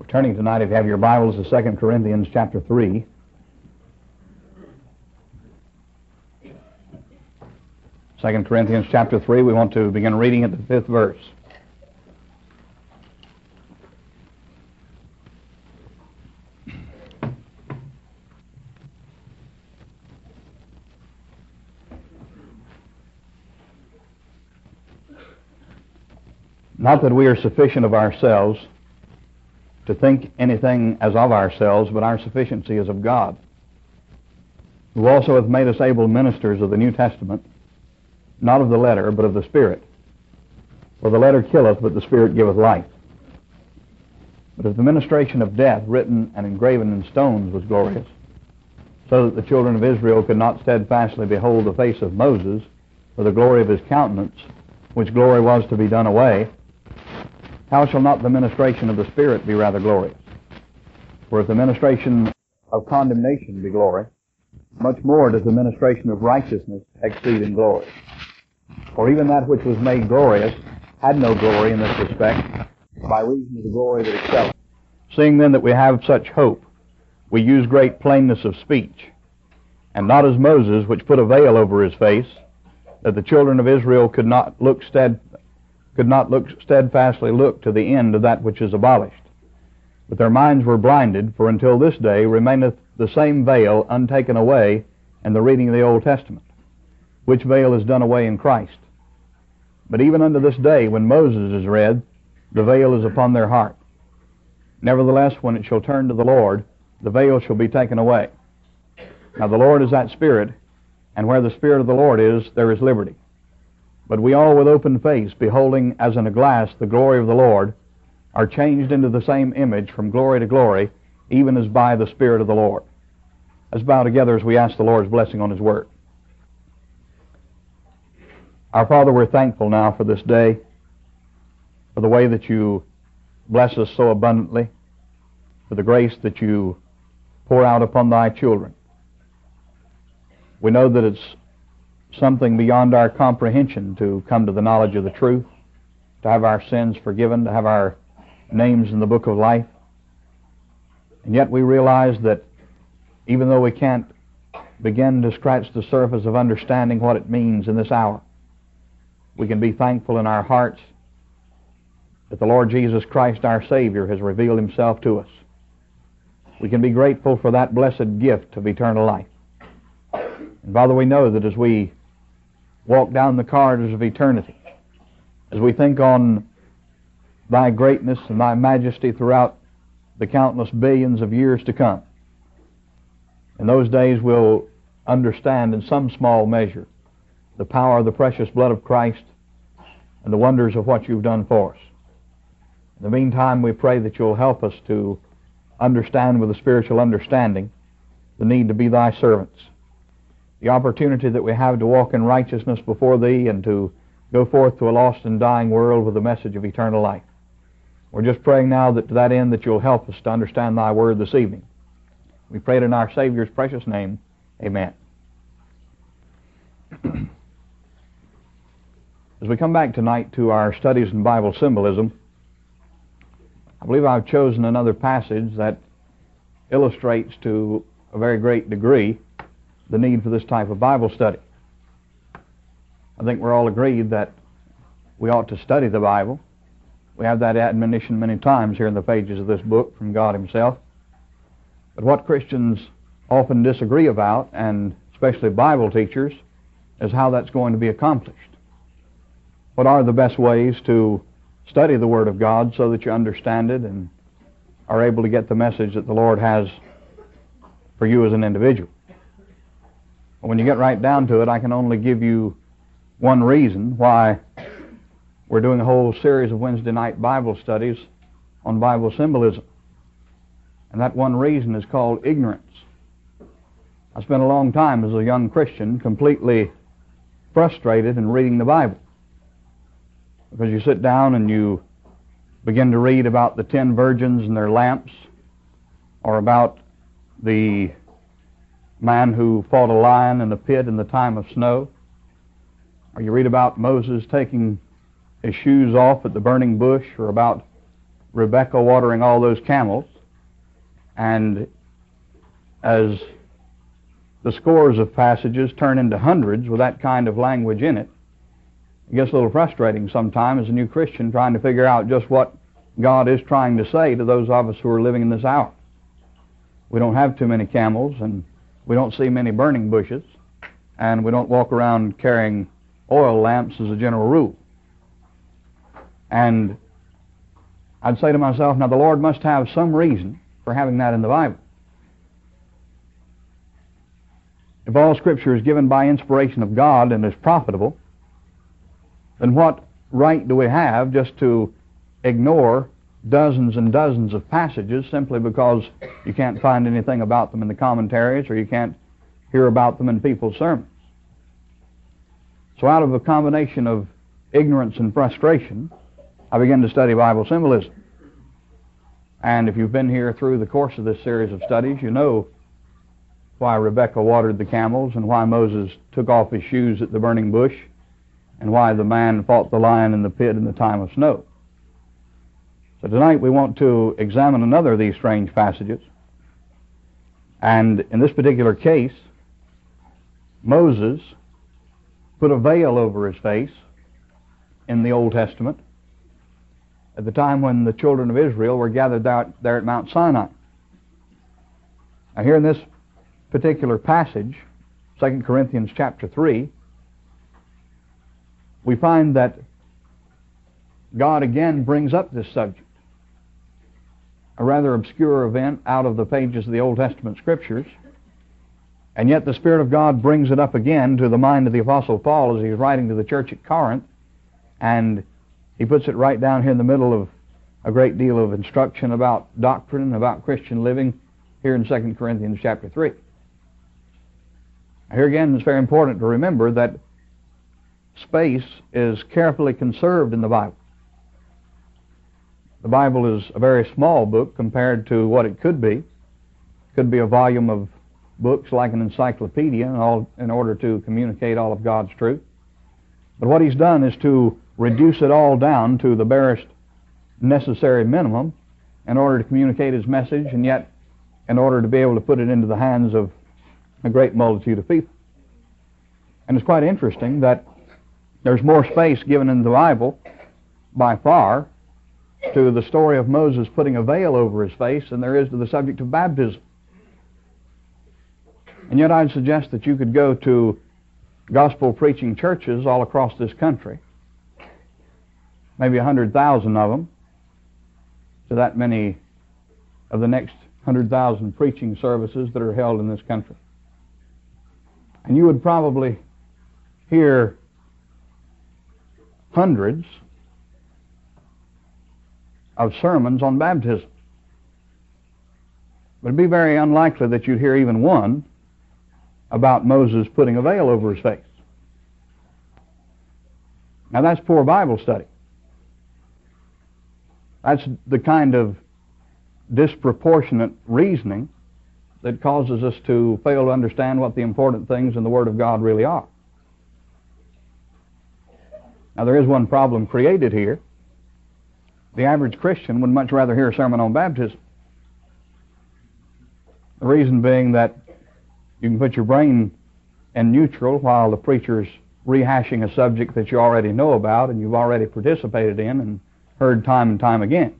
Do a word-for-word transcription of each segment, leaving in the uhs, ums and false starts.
Turning tonight, if you have your Bibles, to Second Corinthians chapter three. Second Corinthians chapter three, we want to begin reading at the fifth verse. Not that we are sufficient of ourselves to think anything as of ourselves, but our sufficiency is of God, who also hath made us able ministers of the New Testament, not of the letter, but of the Spirit. For the letter killeth, but the Spirit giveth life. But if the ministration of death, written and engraven in stones, was glorious, so that the children of Israel could not steadfastly behold the face of Moses for the glory of his countenance, which glory was to be done away, how shall not the ministration of the Spirit be rather glorious? For if the ministration of condemnation be glory, much more does the ministration of righteousness exceed in glory. For even that which was made glorious had no glory in this respect, by reason of the glory that excelleth. Seeing then that we have such hope, we use great plainness of speech, and not as Moses, which put a veil over his face, that the children of Israel could not look stead, could not look steadfastly look to the end of that which is abolished. But their minds were blinded, for until this day remaineth the same veil untaken away in the reading of the Old Testament, which veil is done away in Christ. But even unto this day, when Moses is read, the veil is upon their heart. Nevertheless, when it shall turn to the Lord, the veil shall be taken away. Now the Lord is that Spirit, and where the Spirit of the Lord is, there is liberty. But we all with open face, beholding as in a glass the glory of the Lord, are changed into the same image from glory to glory, even as by the Spirit of the Lord. Let's bow together as we ask the Lord's blessing on His Word. Our Father, we're thankful now for this day, for the way that you bless us so abundantly, for the grace that you pour out upon thy children. We know that it's something beyond our comprehension to come to the knowledge of the truth, to have our sins forgiven, to have our names in the book of life. And yet we realize that even though we can't begin to scratch the surface of understanding what it means in this hour, we can be thankful in our hearts that the Lord Jesus Christ, our Savior, has revealed Himself to us. We can be grateful for that blessed gift of eternal life. And Father, we know that as we walk down the corridors of eternity, as we think on thy greatness and thy majesty throughout the countless billions of years to come, in those days we'll understand in some small measure the power of the precious blood of Christ and the wonders of what you've done for us. In the meantime, we pray that you'll help us to understand with a spiritual understanding the need to be thy servants, the opportunity that we have to walk in righteousness before thee and to go forth to a lost and dying world with the message of eternal life. We're just praying now that to that end that you'll help us to understand thy word this evening. We pray it in our Savior's precious name. Amen. As we come back tonight to our studies in Bible symbolism, I believe I've chosen another passage that illustrates to a very great degree the need for this type of Bible study. I think we're all agreed that we ought to study the Bible. We have that admonition many times here in the pages of this book from God Himself. But what Christians often disagree about, and especially Bible teachers, is how that's going to be accomplished. What are the best ways to study the Word of God so that you understand it and are able to get the message that the Lord has for you as an individual? When you get right down to it, I can only give you one reason why we're doing a whole series of Wednesday night Bible studies on Bible symbolism. And that one reason is called ignorance. I spent a long time as a young Christian completely frustrated in reading the Bible. Because you sit down and you begin to read about the ten virgins and their lamps, or about the man who fought a lion in a pit in the time of snow, or you read about Moses taking his shoes off at the burning bush, or about Rebekah watering all those camels, and as the scores of passages turn into hundreds with that kind of language in it, it gets a little frustrating sometimes as a new Christian trying to figure out just what God is trying to say to those of us who are living in this hour. We don't have too many camels, and we don't see many burning bushes, and we don't walk around carrying oil lamps as a general rule. And I'd say to myself, now the Lord must have some reason for having that in the Bible. If all Scripture is given by inspiration of God and is profitable, then what right do we have just to ignore dozens and dozens of passages simply because you can't find anything about them in the commentaries or you can't hear about them in people's sermons? So out of a combination of ignorance and frustration, I began to study Bible symbolism. And if you've been here through the course of this series of studies, you know why Rebekah watered the camels and why Moses took off his shoes at the burning bush and why the man fought the lion in the pit in the time of snow. So tonight we want to examine another of these strange passages. And in this particular case, Moses put a veil over his face in the Old Testament at the time when the children of Israel were gathered out there at Mount Sinai. Now here in this particular passage, Second Corinthians chapter three, we find that God again brings up this subject, a rather obscure event out of the pages of the Old Testament Scriptures, and yet the Spirit of God brings it up again to the mind of the Apostle Paul as he's writing to the church at Corinth, and he puts it right down here in the middle of a great deal of instruction about doctrine and about Christian living here in Second Corinthians chapter three. Here again, it's very important to remember that space is carefully conserved in the Bible. The Bible is a very small book compared to what it could be. It could be a volume of books like an encyclopedia in, all, in order to communicate all of God's truth. But what he's done is to reduce it all down to the barest necessary minimum in order to communicate his message, and yet in order to be able to put it into the hands of a great multitude of people. And it's quite interesting that there's more space given in the Bible by far to the story of Moses putting a veil over his face than there is to the subject of baptism. And yet I'd suggest that you could go to gospel preaching churches all across this country, maybe a hundred thousand of them, to that many of the next hundred thousand preaching services that are held in this country. And you would probably hear hundreds of sermons on baptism. But it'd be very unlikely that you'd hear even one about Moses putting a veil over his face. Now that's poor Bible study. That's the kind of disproportionate reasoning that causes us to fail to understand what the important things in the Word of God really are. Now there is one problem created here. The average Christian would much rather hear a sermon on baptism. The reason being that you can put your brain in neutral while the preacher's rehashing a subject that you already know about and you've already participated in and heard time and time again.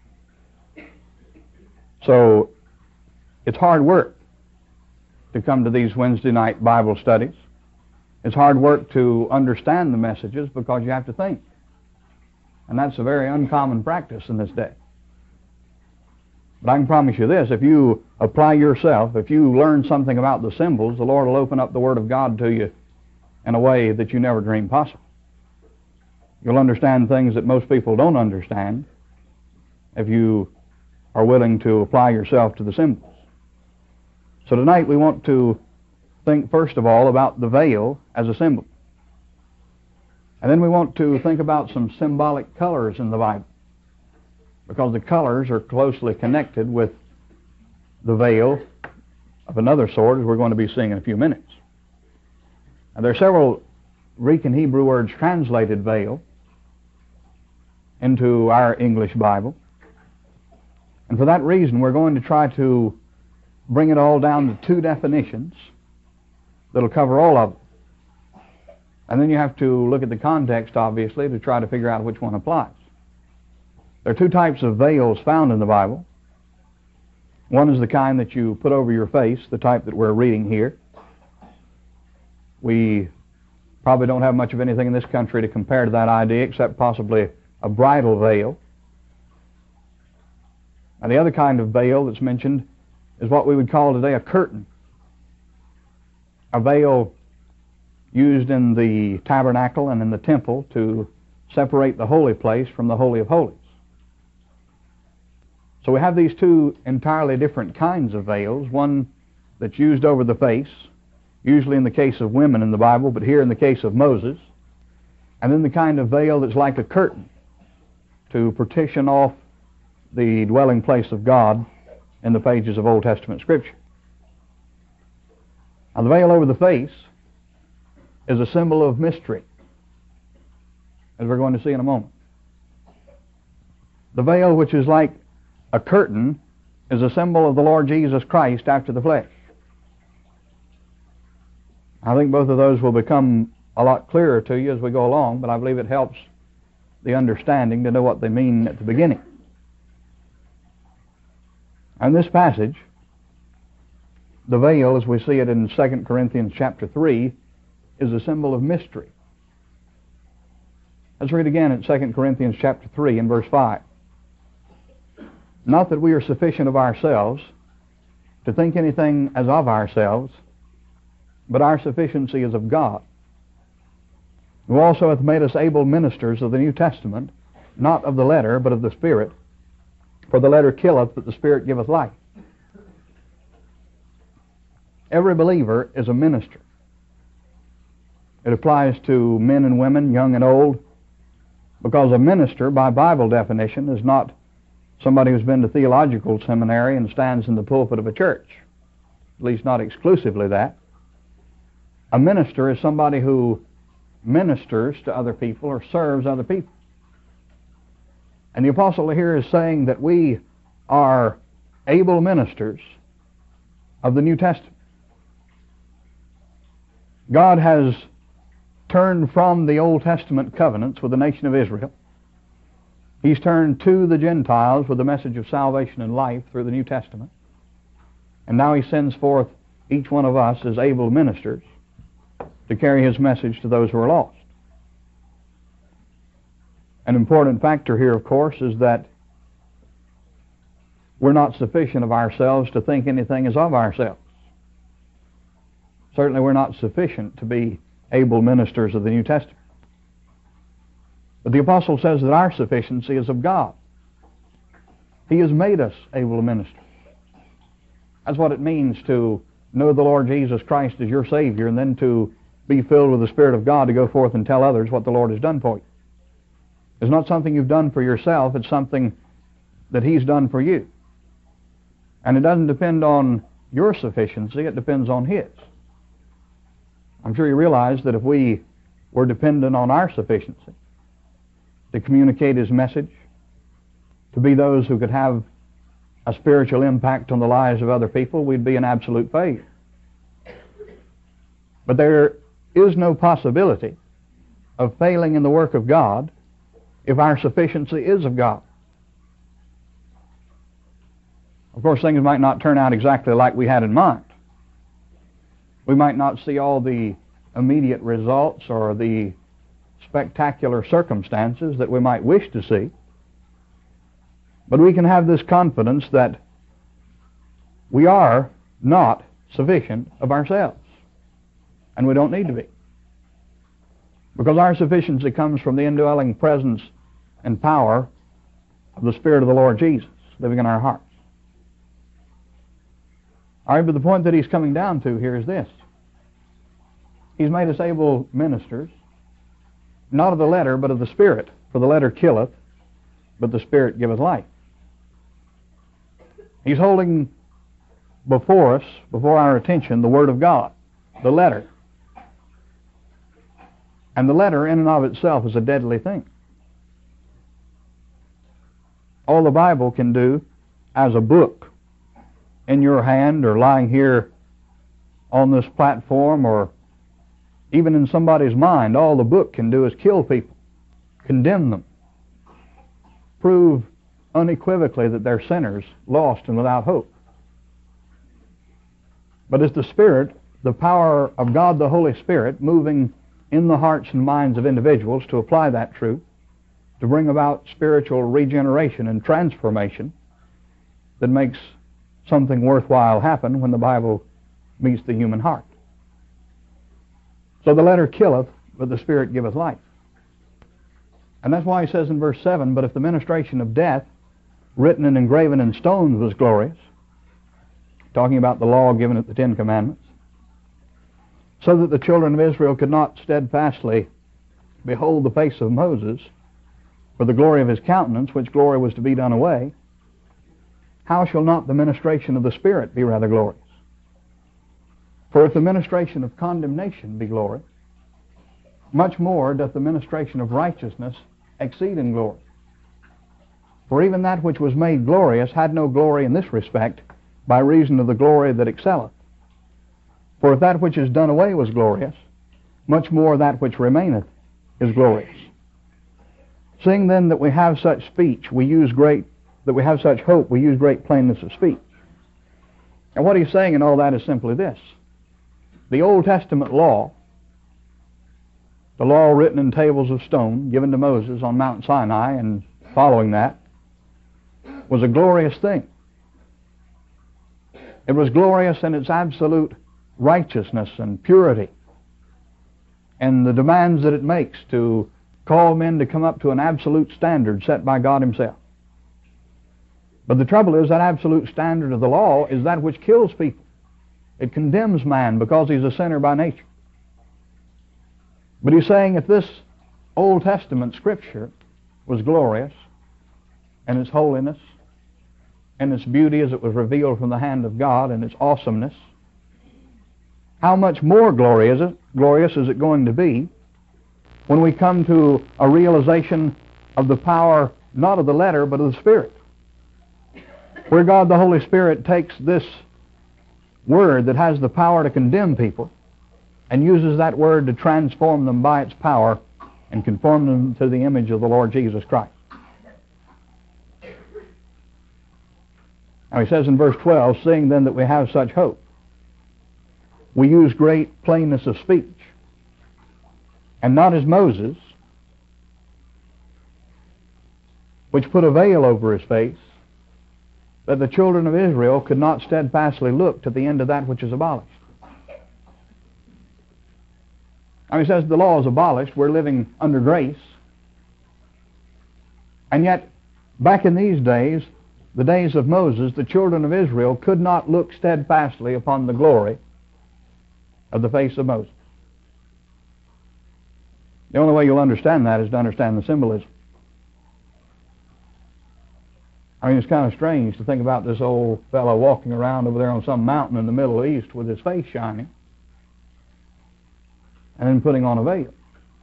So it's hard work to come to these Wednesday night Bible studies. It's hard work to understand the messages because you have to think. And that's a very uncommon practice in this day. But I can promise you this, if you apply yourself, if you learn something about the symbols, the Lord will open up the Word of God to you in a way that you never dreamed possible. You'll understand things that most people don't understand if you are willing to apply yourself to the symbols. So tonight we want to think first of all about the veil as a symbol. And then we want to think about some symbolic colors in the Bible, because the colors are closely connected with the veil of another sort, as we're going to be seeing in a few minutes. And there are several Greek and Hebrew words translated veil into our English Bible. And for that reason, we're going to try to bring it all down to two definitions that'll cover all of it. And then you have to look at the context, obviously, to try to figure out which one applies. There are two types of veils found in the Bible. One is the kind that you put over your face, the type that we're reading here. We probably don't have much of anything in this country to compare to that idea, except possibly a bridal veil. And the other kind of veil that's mentioned is what we would call today a curtain. A veil used in the tabernacle and in the temple to separate the holy place from the Holy of Holies. So we have these two entirely different kinds of veils, one that's used over the face, usually in the case of women in the Bible, but here in the case of Moses, and then the kind of veil that's like a curtain to partition off the dwelling place of God in the pages of Old Testament Scripture. Now, the veil over the face is a symbol of mystery, as we're going to see in a moment. The veil, which is like a curtain, is a symbol of the Lord Jesus Christ after the flesh. I think both of those will become a lot clearer to you as we go along, but I believe it helps the understanding to know what they mean at the beginning. And this passage, the veil, as we see it in Second Corinthians chapter three, is a symbol of mystery. Let's read again in Second Corinthians chapter three and verse five. Not that we are sufficient of ourselves to think anything as of ourselves, but our sufficiency is of God, who also hath made us able ministers of the New Testament, not of the letter, but of the Spirit. For the letter killeth, but the Spirit giveth life. Every believer is a minister. It applies to men and women, young and old, because a minister, by Bible definition, is not somebody who's been to theological seminary and stands in the pulpit of a church. At least not exclusively that. A minister is somebody who ministers to other people or serves other people. And the apostle here is saying that we are able ministers of the New Testament. God has turned from the Old Testament covenants with the nation of Israel. He's turned to the Gentiles with the message of salvation and life through the New Testament. And now He sends forth each one of us as able ministers to carry His message to those who are lost. An important factor here, of course, is that we're not sufficient of ourselves to think anything as of ourselves. Certainly we're not sufficient to be able ministers of the New Testament. But the apostle says that our sufficiency is of God. He has made us able to minister. That's what it means to know the Lord Jesus Christ as your Savior and then to be filled with the Spirit of God to go forth and tell others what the Lord has done for you. It's not something you've done for yourself, it's something that He's done for you. And it doesn't depend on your sufficiency, it depends on His. I'm sure you realize that if we were dependent on our sufficiency to communicate His message, to be those who could have a spiritual impact on the lives of other people, we'd be an absolute failure. But there is no possibility of failing in the work of God if our sufficiency is of God. Of course, things might not turn out exactly like we had in mind. We might not see all the immediate results or the spectacular circumstances that we might wish to see. But we can have this confidence that we are not sufficient of ourselves. And we don't need to be. Because our sufficiency comes from the indwelling presence and power of the Spirit of the Lord Jesus living in our hearts. All right, but the point that he's coming down to here is this. He's made us able ministers, not of the letter, but of the Spirit. For the letter killeth, but the Spirit giveth life. He's holding before us, before our attention, the Word of God, the letter. And the letter in and of itself is a deadly thing. All the Bible can do as a book in your hand or lying here on this platform or even in somebody's mind, all the book can do is kill people, condemn them, prove unequivocally that they're sinners, lost and without hope. But it's the Spirit, the power of God the Holy Spirit, moving in the hearts and minds of individuals to apply that truth, to bring about spiritual regeneration and transformation that makes something worthwhile happen when the Bible meets the human heart. So the letter killeth, but the Spirit giveth life. And that's why he says in verse seven, but if the ministration of death, written and engraven in stones, was glorious, talking about the law given at the Ten Commandments, so that the children of Israel could not steadfastly behold the face of Moses for the glory of his countenance, which glory was to be done away, how shall not the ministration of the Spirit be rather glorious? For if the ministration of condemnation be glory, much more doth the ministration of righteousness exceed in glory. For even that which was made glorious had no glory in this respect, by reason of the glory that excelleth. For if that which is done away was glorious, much more that which remaineth is glorious. Seeing then that we have such speech, we use great, that we have such hope, we use great plainness of speech. And what he's saying in all that is simply this. The Old Testament law, the law written in tables of stone, given to Moses on Mount Sinai and following that, was a glorious thing. It was glorious in its absolute righteousness and purity and the demands that it makes to call men to come up to an absolute standard set by God himself. But the trouble is that absolute standard of the law is that which kills people. It condemns man because he's a sinner by nature. But he's saying if this Old Testament Scripture was glorious in its holiness and its beauty as it was revealed from the hand of God and its awesomeness, how much more glorious is it, glorious is it going to be when we come to a realization of the power not of the letter but of the Spirit, where God the Holy Spirit takes this word that has the power to condemn people and uses that word to transform them by its power and conform them to the image of the Lord Jesus Christ. Now he says in verse twelve, seeing then that we have such hope, we use great plainness of speech, and not as Moses, which put a veil over his face, that the children of Israel could not steadfastly look to the end of that which is abolished. Now he says the law is abolished, we're living under grace, and yet back in these days, the days of Moses, the children of Israel could not look steadfastly upon the glory of the face of Moses. The only way you'll understand that is to understand the symbolism. I mean, it's kind of strange to think about this old fellow walking around over there on some mountain in the Middle East with his face shining and then putting on a veil.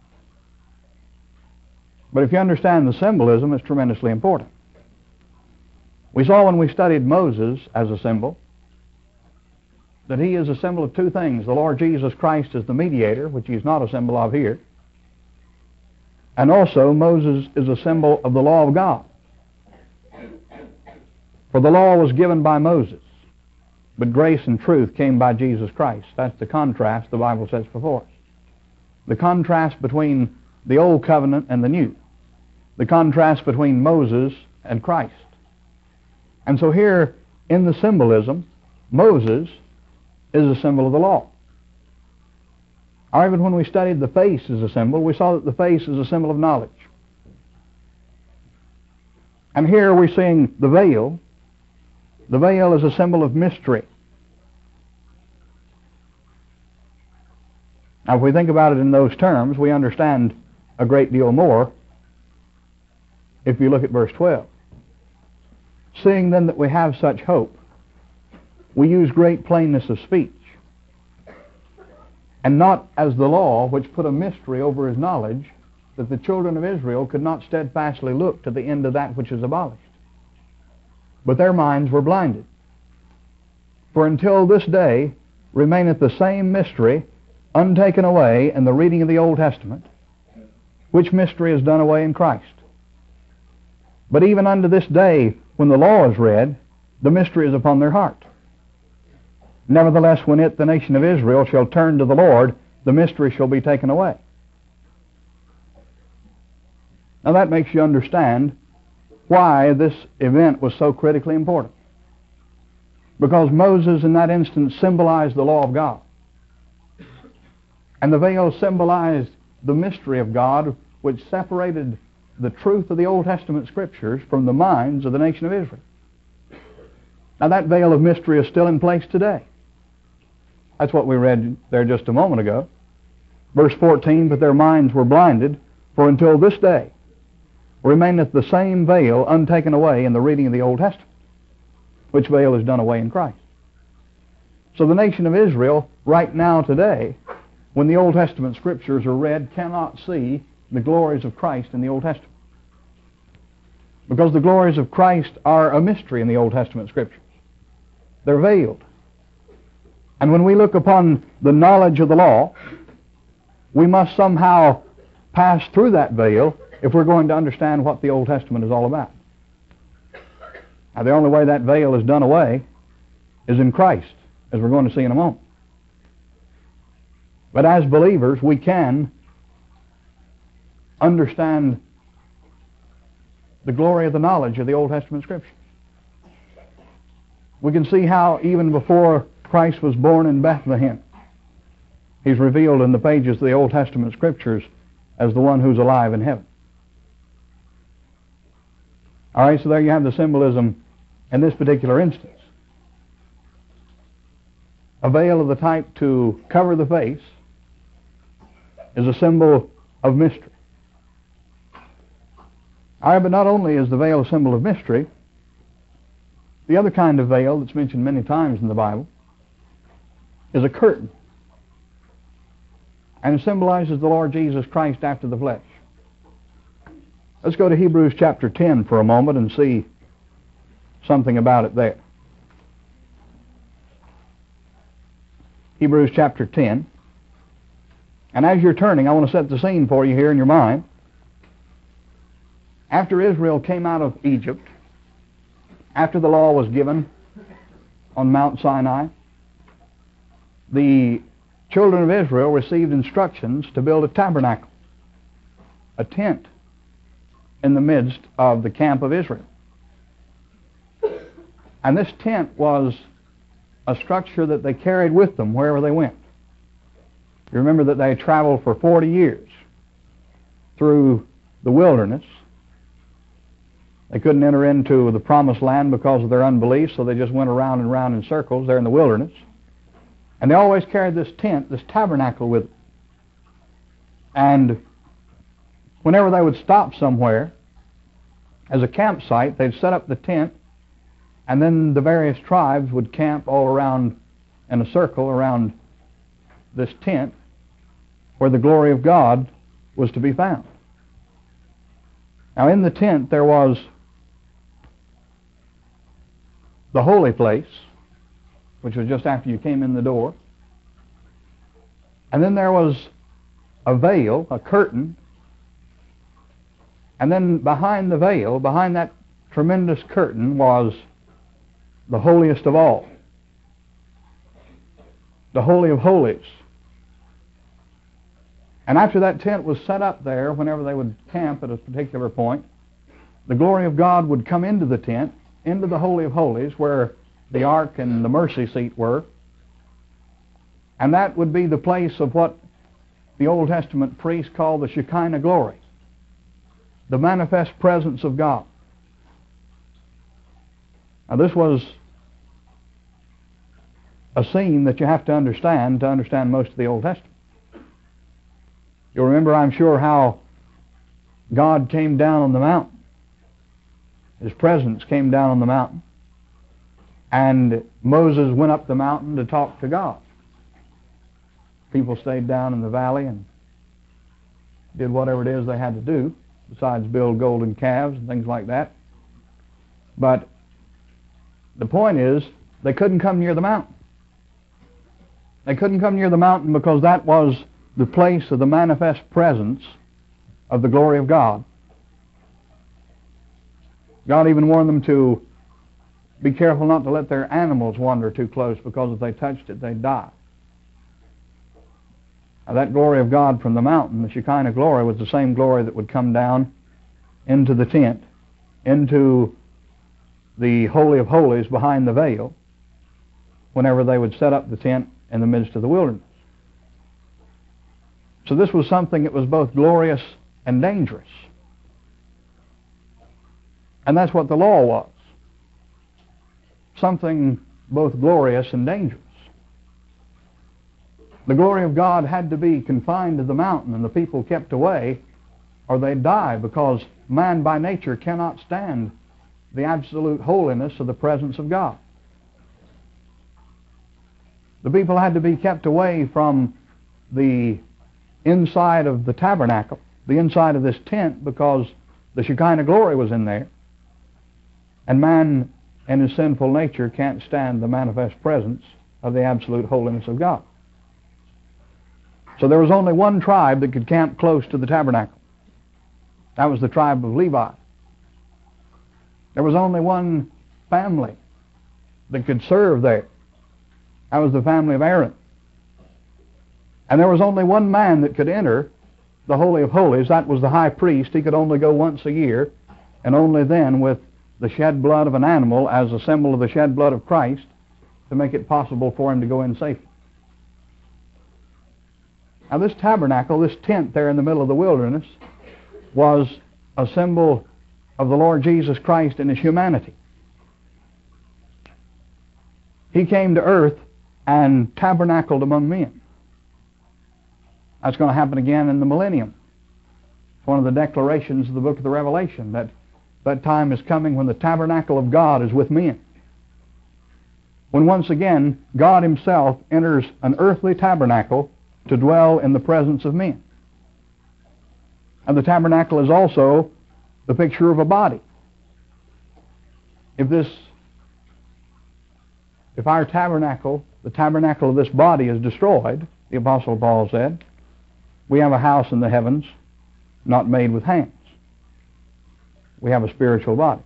But if you understand the symbolism, it's tremendously important. We saw when we studied Moses as a symbol that he is a symbol of two things. The Lord Jesus Christ is the mediator, which he's not a symbol of here. And also, Moses is a symbol of the law of God. For the law was given by Moses, but grace and truth came by Jesus Christ. That's the contrast the Bible sets before us. The contrast between the Old Covenant and the New. The contrast between Moses and Christ. And so here, in the symbolism, Moses is a symbol of the law. Or even when we studied the face as a symbol, we saw that the face is a symbol of knowledge. And here we're seeing the veil. The veil is a symbol of mystery. Now, if we think about it in those terms, we understand a great deal more if you look at verse twelve. Seeing then that we have such hope, we use great plainness of speech, and not as the law, which put a mystery over his knowledge, that the children of Israel could not steadfastly look to the end of that which is abolished. but their minds were blinded. For until this day remaineth the same mystery untaken away in the reading of the Old Testament, which mystery is done away in Christ. But even unto this day, when the law is read, the mystery is upon their heart. Nevertheless, when it, the nation of Israel, shall turn to the Lord, the mystery shall be taken away. Now that makes you understand why this event was so critically important. Because Moses in that instance symbolized the law of God. And the veil symbolized the mystery of God, which separated the truth of the Old Testament Scriptures from the minds of the nation of Israel. Now that veil of mystery is still in place today. That's what we read there just a moment ago. Verse fourteen, but their minds were blinded, for until this day remaineth the same veil untaken away in the reading of the Old Testament, which veil is done away in Christ. So the nation of Israel, right now today, when the Old Testament Scriptures are read, cannot see the glories of Christ in the Old Testament. Because the glories of Christ are a mystery in the Old Testament Scriptures. They're veiled. And when we look upon the knowledge of the law, we must somehow pass through that veil if we're going to understand what the Old Testament is all about. Now, the only way that veil is done away is in Christ, as we're going to see in a moment. But as believers, we can understand the glory of the knowledge of the Old Testament Scriptures. We can see how even before Christ was born in Bethlehem, He's revealed in the pages of the Old Testament Scriptures as the one who's alive in heaven. All right, so there you have the symbolism in this particular instance. A veil of the type to cover the face is a symbol of mystery. All right, but not only is the veil a symbol of mystery, the other kind of veil that's mentioned many times in the Bible is a curtain. And it symbolizes the Lord Jesus Christ after the flesh. Let's go to Hebrews chapter ten for a moment and see something about it there. Hebrews chapter ten. And as you're turning, I want to set the scene for you here in your mind. After Israel came out of Egypt, after the law was given on Mount Sinai, the children of Israel received instructions to build a tabernacle, a tent, in the midst of the camp of Israel. And this tent was a structure that they carried with them wherever they went. You remember that they traveled for forty years through the wilderness. They couldn't enter into the promised land because of their unbelief, so they just went around and around in circles there in the wilderness. And they always carried this tent, this tabernacle with them. And whenever they would stop somewhere as a campsite, they'd set up the tent, and then the various tribes would camp all around in a circle around this tent where the glory of God was to be found. Now in the tent there was the holy place, which was just after you came in the door. And then there was a veil, a curtain. And then behind the veil, behind that tremendous curtain, was the holiest of all, the Holy of Holies. And after that tent was set up there, whenever they would camp at a particular point, the glory of God would come into the tent, into the Holy of Holies, where the ark and the mercy seat were. And that would be the place of what the Old Testament priests called the Shekinah glory, the manifest presence of God. Now this was a scene that you have to understand to understand most of the Old Testament. You'll remember, I'm sure, how God came down on the mountain. His presence came down on the mountain. And Moses went up the mountain to talk to God. People stayed down in the valley and did whatever it is they had to do, besides build golden calves and things like that. But The point is, they couldn't come near the mountain. They couldn't come near the mountain because that was the place of the manifest presence of the glory of God. God even warned them to be careful not to let their animals wander too close, because if they touched it, they'd die. Now, that glory of God from the mountain, the Shekinah glory, was the same glory that would come down into the tent, into the Holy of Holies behind the veil, whenever they would set up the tent in the midst of the wilderness. So this was something that was both glorious and dangerous. And that's what the law was. Something both glorious and dangerous. The glory of God had to be confined to the mountain and the people kept away, or they'd die, because man by nature cannot stand the absolute holiness of the presence of God. The people had to be kept away from the inside of the tabernacle, the inside of this tent, because the Shekinah glory was in there. And man in his sinful nature can't stand the manifest presence of the absolute holiness of God. So there was only one tribe that could camp close to the tabernacle. That was the tribe of Levi. There was only one family that could serve there. That was the family of Aaron. And there was only one man that could enter the Holy of Holies. That was the high priest. He could only go once a year, and only then with the shed blood of an animal as a symbol of the shed blood of Christ to make it possible for him to go in safely. Now this tabernacle, this tent there in the middle of the wilderness, was a symbol of the Lord Jesus Christ in his humanity. He came to earth and tabernacled among men. That's going to happen again in the millennium. It's one of the declarations of the book of the Revelation, that that time is coming when the tabernacle of God is with men. When once again God himself enters an earthly tabernacle to dwell in the presence of men. And the tabernacle is also the picture of a body. If this, if our tabernacle, the tabernacle of this body is destroyed, the Apostle Paul said, we have a house in the heavens not made with hands. We have a spiritual body.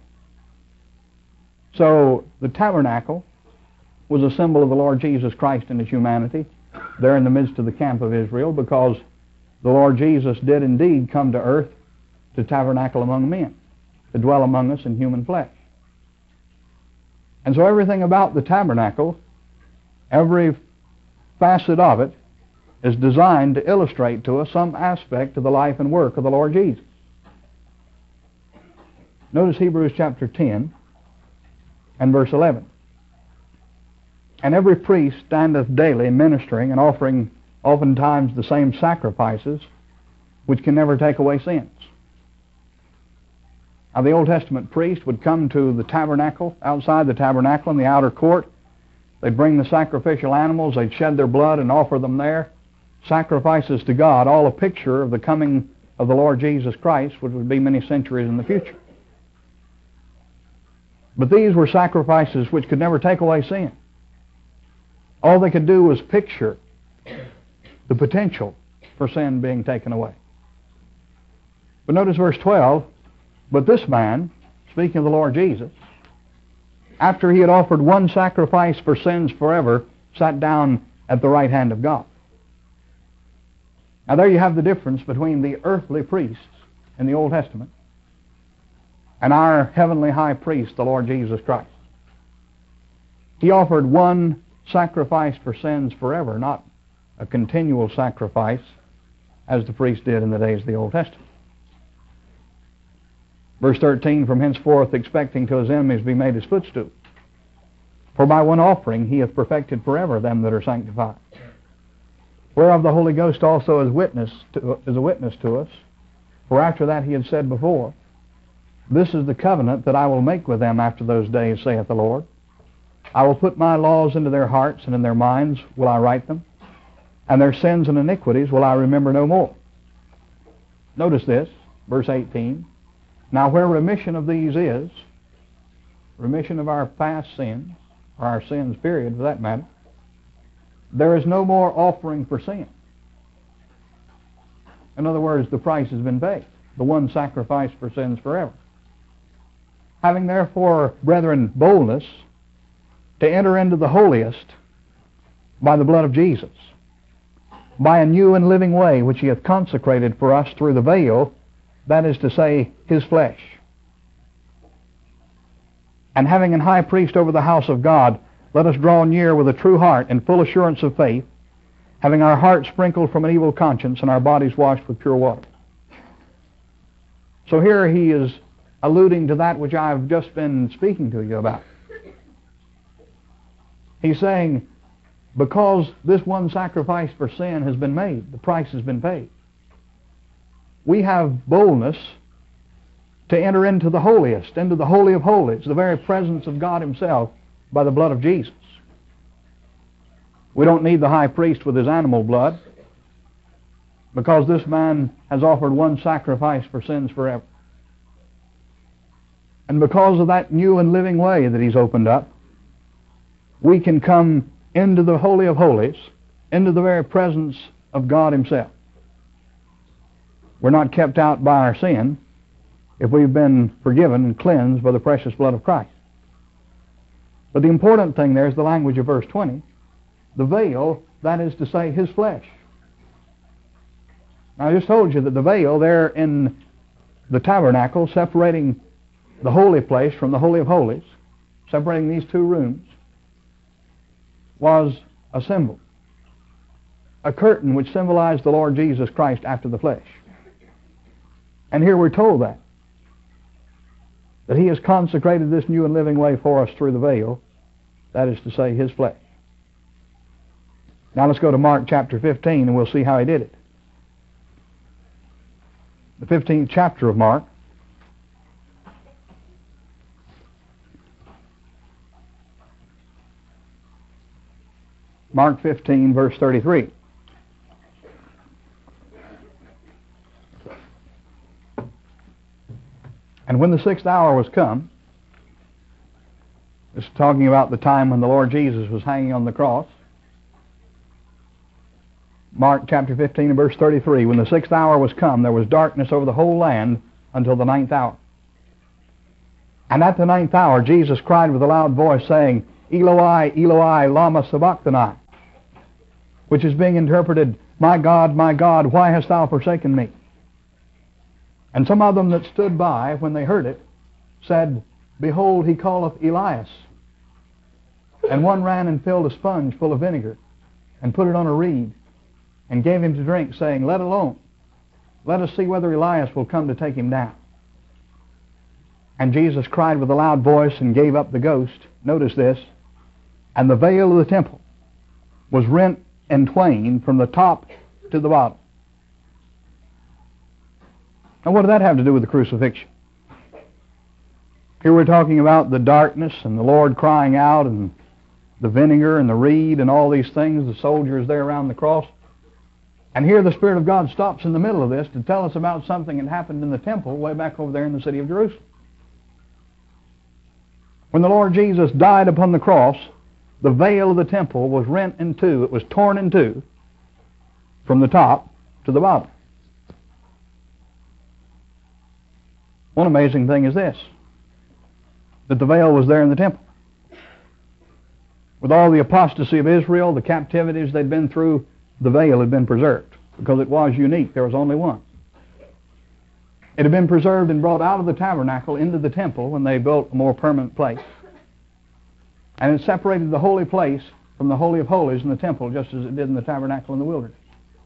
So the tabernacle was a symbol of the Lord Jesus Christ and his humanity there in the midst of the camp of Israel, because the Lord Jesus did indeed come to earth to tabernacle among men, to dwell among us in human flesh. And so everything about the tabernacle, every facet of it, is designed to illustrate to us some aspect of the life and work of the Lord Jesus. Notice Hebrews chapter ten and verse eleven. And every priest standeth daily ministering and offering oftentimes the same sacrifices, which can never take away sins. Now the Old Testament priest would come to the tabernacle, outside the tabernacle in the outer court. They'd bring the sacrificial animals, they'd shed their blood and offer them there. Sacrifices to God, all a picture of the coming of the Lord Jesus Christ, which would be many centuries in the future. But these were sacrifices which could never take away sin. All they could do was picture the potential for sin being taken away. But notice verse twelve, but this man, speaking of the Lord Jesus, after he had offered one sacrifice for sins forever, sat down at the right hand of God. Now there you have the difference between the earthly priests in the Old Testament and our heavenly high priest, the Lord Jesus Christ. He offered one sacrifice for sins forever, not a continual sacrifice as the priest did in the days of the Old Testament. Verse thirteen, from henceforth expecting till his enemies be made his footstool. For by one offering he hath perfected forever them that are sanctified. Whereof the Holy Ghost also is witness to, is a witness to us. For after that he had said before, this is the covenant that I will make with them after those days, saith the Lord. I will put my laws into their hearts, and in their minds will I write them, and their sins and iniquities will I remember no more. Notice this, verse eighteen. Now where remission of these is, remission of our past sins, or our sins period for that matter, there is no more offering for sin. In other words, the price has been paid. The one sacrifice for sins forever. Having therefore, brethren, boldness to enter into the holiest by the blood of Jesus, by a new and living way which he hath consecrated for us through the veil, that is to say, his flesh. And having an high priest over the house of God, let us draw near with a true heart and full assurance of faith, having our hearts sprinkled from an evil conscience and our bodies washed with pure water. So here he is alluding to that which I've just been speaking to you about. He's saying, because this one sacrifice for sin has been made, the price has been paid, we have boldness to enter into the holiest, into the Holy of Holies, the very presence of God himself, by the blood of Jesus. We don't need the high priest with his animal blood, because this man has offered one sacrifice for sins forever. And because of that new and living way that he's opened up, we can come into the Holy of Holies, into the very presence of God himself. We're not kept out by our sin if we've been forgiven and cleansed by the precious blood of Christ. But the important thing there is the language of verse twenty. The veil, that is to say, his flesh. Now, I just told you that the veil there in the tabernacle, separating the holy place from the Holy of Holies, separating these two rooms, was a symbol, a curtain which symbolized the Lord Jesus Christ after the flesh. And here we're told that, that he has consecrated this new and living way for us through the veil, that is to say, his flesh. Now let's go to Mark chapter fifteen and we'll see how he did it. The fifteenth chapter of Mark. Mark fifteen, verse thirty-three. And when the sixth hour was come, this is talking about the time when the Lord Jesus was hanging on the cross. Mark chapter fifteen and verse thirty-three. When the sixth hour was come, there was darkness over the whole land until the ninth hour. And at the ninth hour, Jesus cried with a loud voice, saying, Eloi, Eloi, lama sabachthani, which is being interpreted, My God, my God, why hast thou forsaken me? And some of them that stood by, when they heard it, said, Behold, he calleth Elias. And one ran and filled a sponge full of vinegar, and put it on a reed, and gave him to drink, saying, Let alone, let us see whether Elias will come to take him down. And Jesus cried with a loud voice, and gave up the ghost. Notice this. And the veil of the temple was rent in twain from the top to the bottom. Now what did that have to do with the crucifixion? Here we're talking about the darkness and the Lord crying out and the vinegar and the reed and all these things, the soldiers there around the cross. And here the Spirit of God stops in the middle of this to tell us about something that happened in the temple way back over there in the city of Jerusalem. When the Lord Jesus died upon the cross, the veil of the temple was rent in two. It was torn in two from the top to the bottom. One amazing thing is this, that the veil was there in the temple. With all the apostasy of Israel, the captivities they'd been through, the veil had been preserved because it was unique. There was only one. It had been preserved and brought out of the tabernacle into the temple when they built a more permanent place. And it separated the holy place from the Holy of Holies in the temple, just as it did in the tabernacle in the wilderness.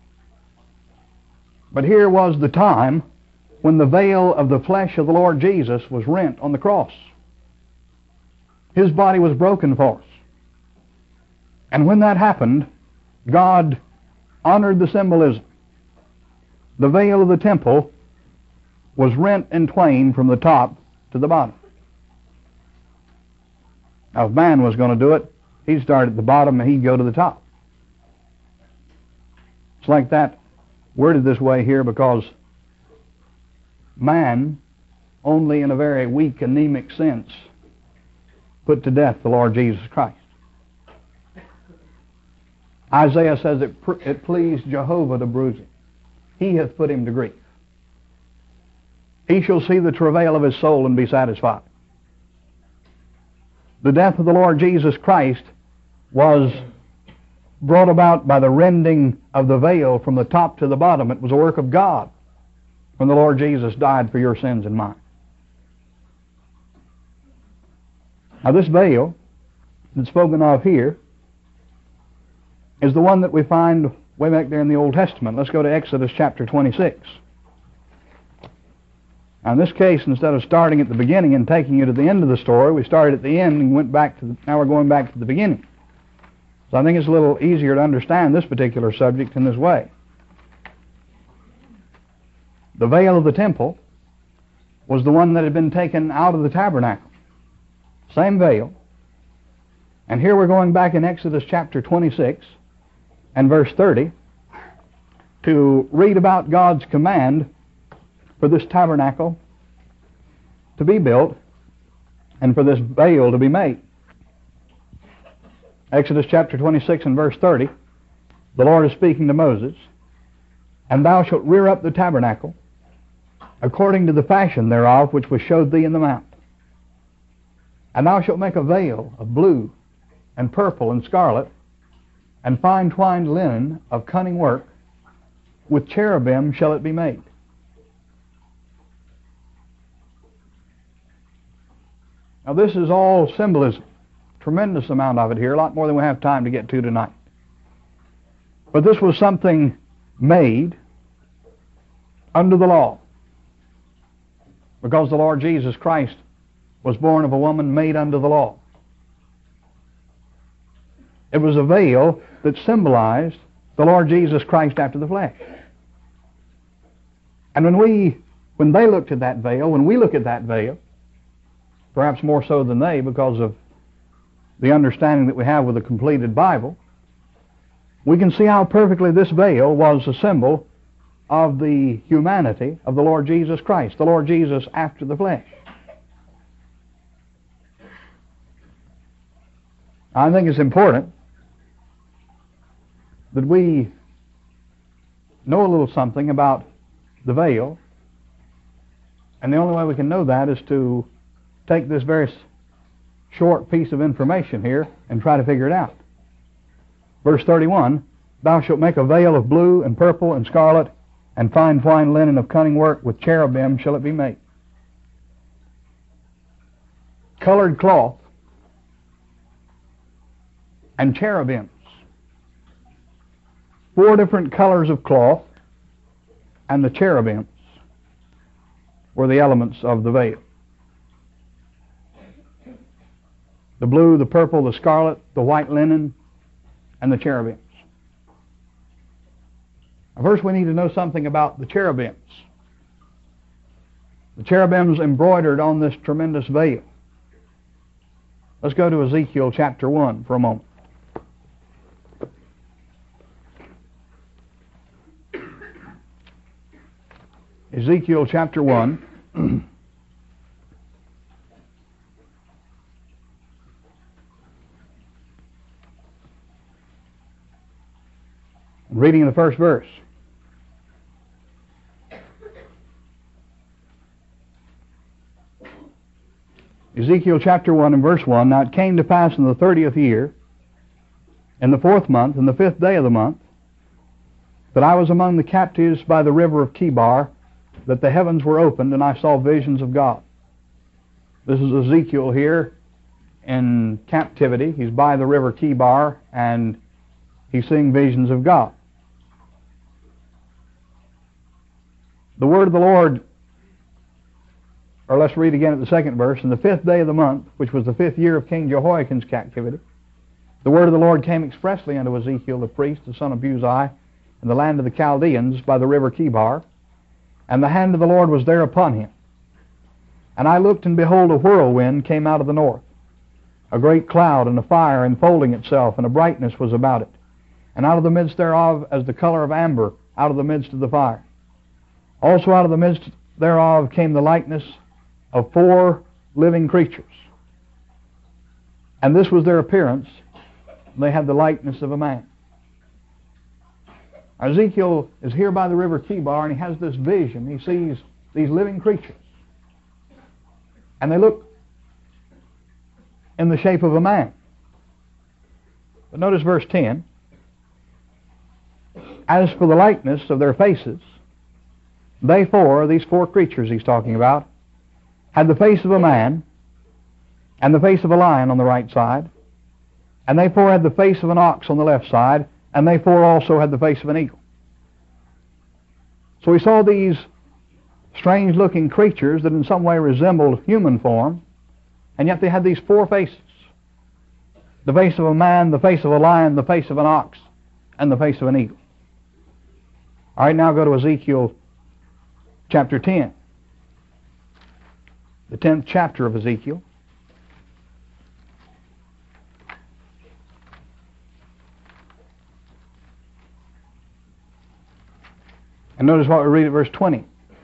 But here was the time when the veil of the flesh of the Lord Jesus was rent on the cross. His body was broken for us. And when that happened, God honored the symbolism. The veil of the temple was rent in twain from the top to the bottom. Now, if man was going to do it, he'd start at the bottom and he'd go to the top. It's like that, worded this way here because man, only in a very weak, anemic sense, put to death the Lord Jesus Christ. Isaiah says it, it pleased Jehovah to bruise him. He hath put him to grief. He shall see the travail of his soul and be satisfied. The death of the Lord Jesus Christ was brought about by the rending of the veil from the top to the bottom. It was a work of God when the Lord Jesus died for your sins and mine. Now this veil that's spoken of here is the one that we find way back there in the Old Testament. Let's go to Exodus chapter twenty-six. Now in this case, instead of starting at the beginning and taking you to the end of the story, we started at the end and went back to the, now we're going back to the beginning. So I think it's a little easier to understand this particular subject in this way. The veil of the temple was the one that had been taken out of the tabernacle. Same veil. And here we're going back in Exodus chapter twenty-six and verse thirty to read about God's command for this tabernacle to be built and for this veil to be made. Exodus chapter twenty-six and verse thirty, the Lord is speaking to Moses, "And thou shalt rear up the tabernacle according to the fashion thereof which was showed thee in the mount. And thou shalt make a veil of blue and purple and scarlet and fine twined linen of cunning work. With cherubim shall it be made." Now this is all symbolism. Tremendous amount of it here, a lot more than we have time to get to tonight. But this was something made under the law, because the Lord Jesus Christ was born of a woman made under the law. It was a veil that symbolized the Lord Jesus Christ after the flesh. And when we, when they looked at that veil, when we look at that veil, perhaps more so than they because of the understanding that we have with the completed Bible, we can see how perfectly this veil was a symbol of the humanity of the Lord Jesus Christ, the Lord Jesus after the flesh. I think it's important that we know a little something about the veil, and the only way we can know that is to take this very short piece of information here and try to figure it out. Verse thirty-one, "Thou shalt make a veil of blue and purple and scarlet and fine twined linen of cunning work, with cherubim shall it be made." Colored cloth and cherubims. Four different colors of cloth, and the cherubims were the elements of the veil. The blue, the purple, the scarlet, the white linen, and the cherubims. Now first we need to know something about the cherubims. The cherubims embroidered on this tremendous veil. Let's go to Ezekiel chapter one for a moment. Ezekiel chapter one. Reading the first verse. Ezekiel chapter one and verse one, "Now it came to pass in the thirtieth year, in the fourth month, in the fifth day of the month, that I was among the captives by the river of Chebar, that the heavens were opened, and I saw visions of God." This is Ezekiel here in captivity. He's by the river Chebar, and he's seeing visions of God. The word of the Lord, or let's read again at the second verse, "In the fifth day of the month, which was the fifth year of King Jehoiakim's captivity, the word of the Lord came expressly unto Ezekiel the priest, the son of Buzi, in the land of the Chaldeans by the river Chebar, and the hand of the Lord was there upon him. And I looked, and behold, a whirlwind came out of the north, a great cloud, and a fire enfolding itself, and a brightness was about it. And out of the midst thereof, as the color of amber, out of the midst of the fire. Also out of the midst thereof came the likeness of four living creatures. And this was their appearance. They had the likeness of a man. Ezekiel is here by the river Chebar, and he has this vision. He sees these living creatures. And they look in the shape of a man. But notice verse ten. As for the likeness of their faces, they four, these four creatures he's talking about, had the face of a man, and the face of a lion on the right side, and they four had the face of an ox on the left side, and they four also had the face of an eagle. So he saw these strange-looking creatures that in some way resembled human form, and yet they had these four faces. The face of a man, the face of a lion, the face of an ox, and the face of an eagle. All right, now go to Ezekiel chapter ten. The tenth chapter of Ezekiel. And notice what we read at verse twenty.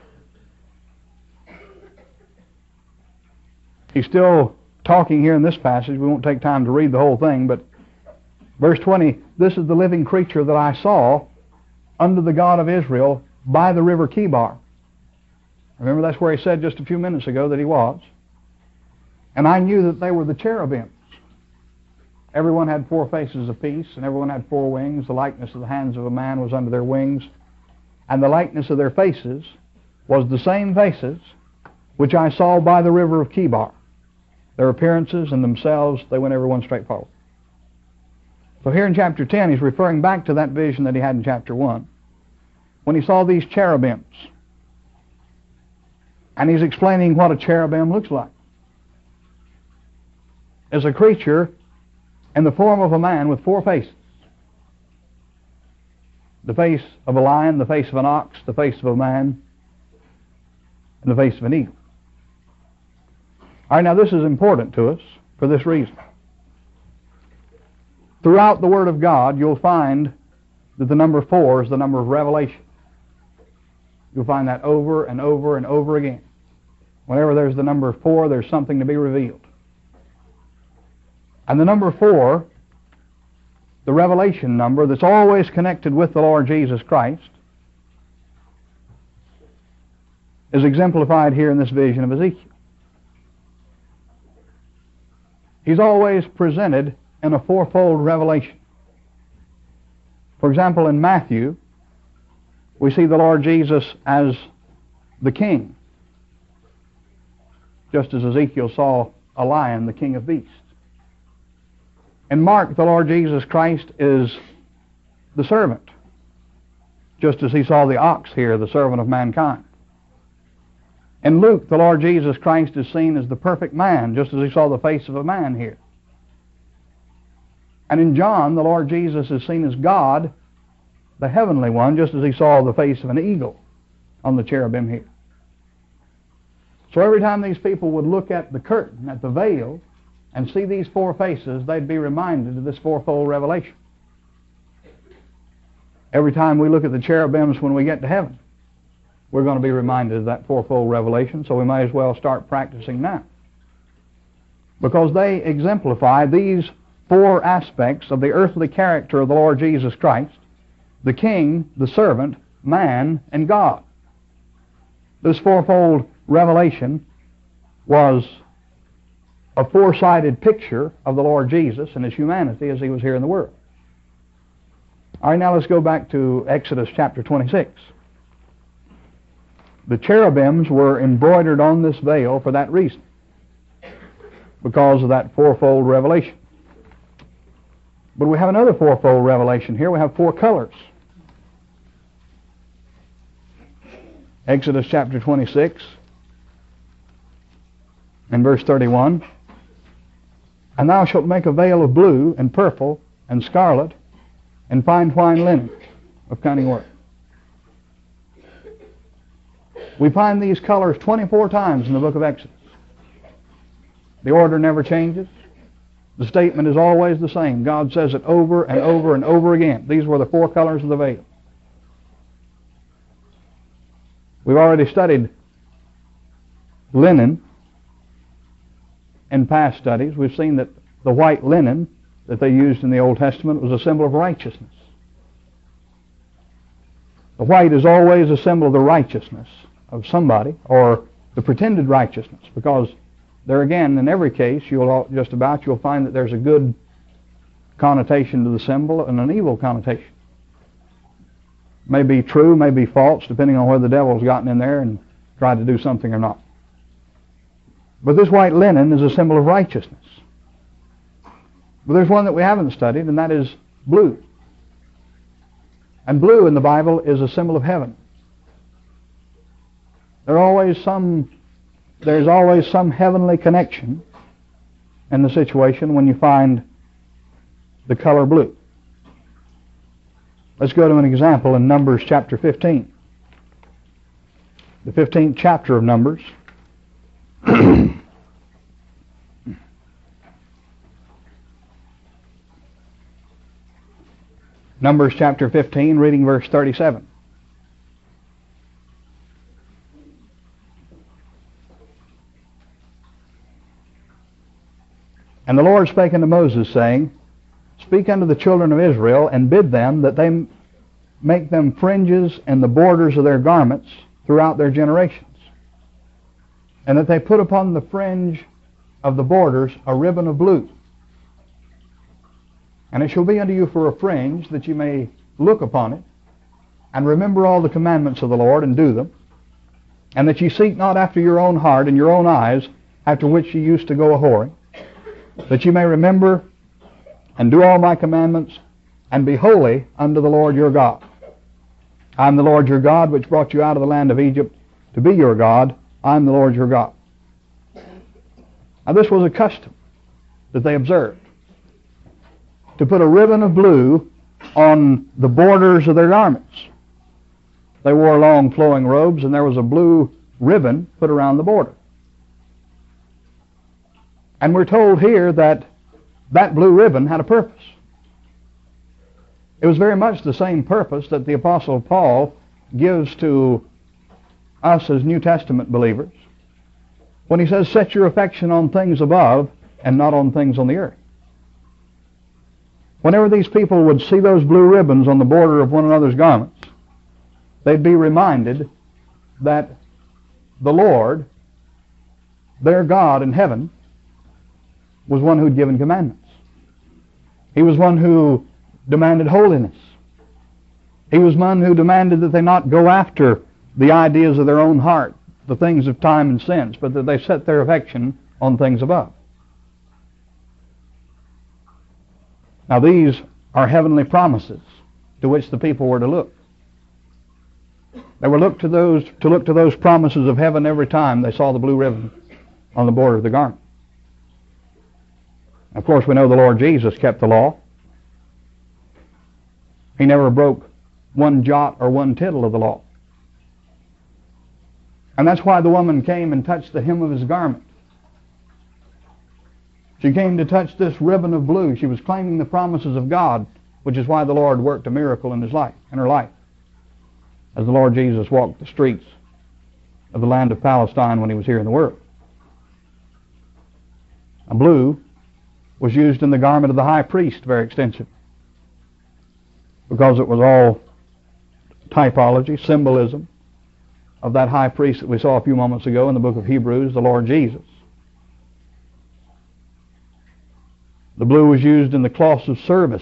He's still talking here in this passage. We won't take time to read the whole thing, but verse twenty, this is the living creature that I saw under the God of Israel by the river Chebar. Remember, that's where he said just a few minutes ago that he was. And I knew that they were the cherubims. Everyone had four faces apiece, and everyone had four wings. The likeness of the hands of a man was under their wings. And the likeness of their faces was the same faces which I saw by the river of Chebar. Their appearances and themselves, they went every one straight forward. So here in chapter ten, he's referring back to that vision that he had in chapter one, when he saw these cherubims. And he's explaining what a cherubim looks like. It's a creature in the form of a man with four faces. The face of a lion, the face of an ox, the face of a man, and the face of an eagle. All right, now this is important to us for this reason. Throughout the Word of God, you'll find that the number four is the number of revelation. You'll find that over and over and over again. Whenever there's the number four, there's something to be revealed. And the number four, the revelation number that's always connected with the Lord Jesus Christ, is exemplified here in this vision of Ezekiel. He's always presented in a fourfold revelation. For example, in Matthew, we see the Lord Jesus as the king, just as Ezekiel saw a lion, the king of beasts. In Mark, the Lord Jesus Christ is the servant, just as he saw the ox here, the servant of mankind. In Luke, the Lord Jesus Christ is seen as the perfect man, just as he saw the face of a man here. And in John, the Lord Jesus is seen as God, the heavenly one, just as he saw the face of an eagle on the cherubim here. So every time these people would look at the curtain, at the veil, and see these four faces, they'd be reminded of this fourfold revelation. Every time we look at the cherubims when we get to heaven, we're going to be reminded of that fourfold revelation, so we may as well start practicing now. Because they exemplify these four aspects of the earthly character of the Lord Jesus Christ: the king, the servant, man, and God. This fourfold revelation was a four-sided picture of the Lord Jesus and his humanity as he was here in the world. All right, now let's go back to Exodus chapter twenty-six. The cherubims were embroidered on this veil for that reason, because of that fourfold revelation. But we have another fourfold revelation here. We have four colors. Exodus chapter twenty-six and verse thirty-one. And thou shalt make a veil of blue and purple and scarlet and fine twined linen of cunning work. We find these colors twenty-four times in the book of Exodus. The order never changes. The statement is always the same. God says it over and over and over again. These were the four colors of the veil. We've already studied linen in past studies. We've seen that the white linen that they used in the Old Testament was a symbol of righteousness. The white is always a symbol of the righteousness of somebody, or the pretended righteousness, because there again, in every case, you'll just about you'll find that there's a good connotation to the symbol and an evil connotation. May be true, may be false, depending on whether the devil's gotten in there and tried to do something or not. But this white linen is a symbol of righteousness. But there's one that we haven't studied, and that is blue. And blue in the Bible is a symbol of heaven. There always some, there's always some heavenly connection in the situation when you find the color blue. Let's go to an example in Numbers chapter fifteen. The fifteenth chapter of Numbers. Numbers chapter fifteen, reading verse thirty-seven. And the Lord spake unto Moses, saying, Speak unto the children of Israel, and bid them that they make them fringes in the borders of their garments throughout their generations, and that they put upon the fringe of the borders a ribbon of blue. And it shall be unto you for a fringe, that you may look upon it, and remember all the commandments of the Lord, and do them, and that ye seek not after your own heart and your own eyes, after which ye used to go a-whoring, that ye may remember and do all my commandments, and be holy unto the Lord your God. I am the Lord your God, which brought you out of the land of Egypt to be your God. I am the Lord your God. Now this was a custom that they observed, to put a ribbon of blue on the borders of their garments. They wore long flowing robes, and there was a blue ribbon put around the border. And we're told here that that blue ribbon had a purpose. It was very much the same purpose that the Apostle Paul gives to us as New Testament believers when he says, Set your affection on things above and not on things on the earth. Whenever these people would see those blue ribbons on the border of one another's garments, they'd be reminded that the Lord, their God in heaven, was one who'd given commandments. He was one who demanded holiness. He was one who demanded that they not go after the ideas of their own heart, the things of time and sense, but that they set their affection on things above. Now these are heavenly promises to which the people were to look. They were look to those to look to those promises of heaven every time they saw the blue ribbon on the border of the garment. Of course, we know the Lord Jesus kept the law. He never broke one jot or one tittle of the law. And that's why the woman came and touched the hem of his garment. She came to touch this ribbon of blue. She was claiming the promises of God, which is why the Lord worked a miracle in his life, in her life, as the Lord Jesus walked the streets of the land of Palestine when he was here in the world. And blue was used in the garment of the high priest very extensively, because it was all typology, symbolism of that high priest that we saw a few moments ago in the book of Hebrews, the Lord Jesus. The blue was used in the cloths of service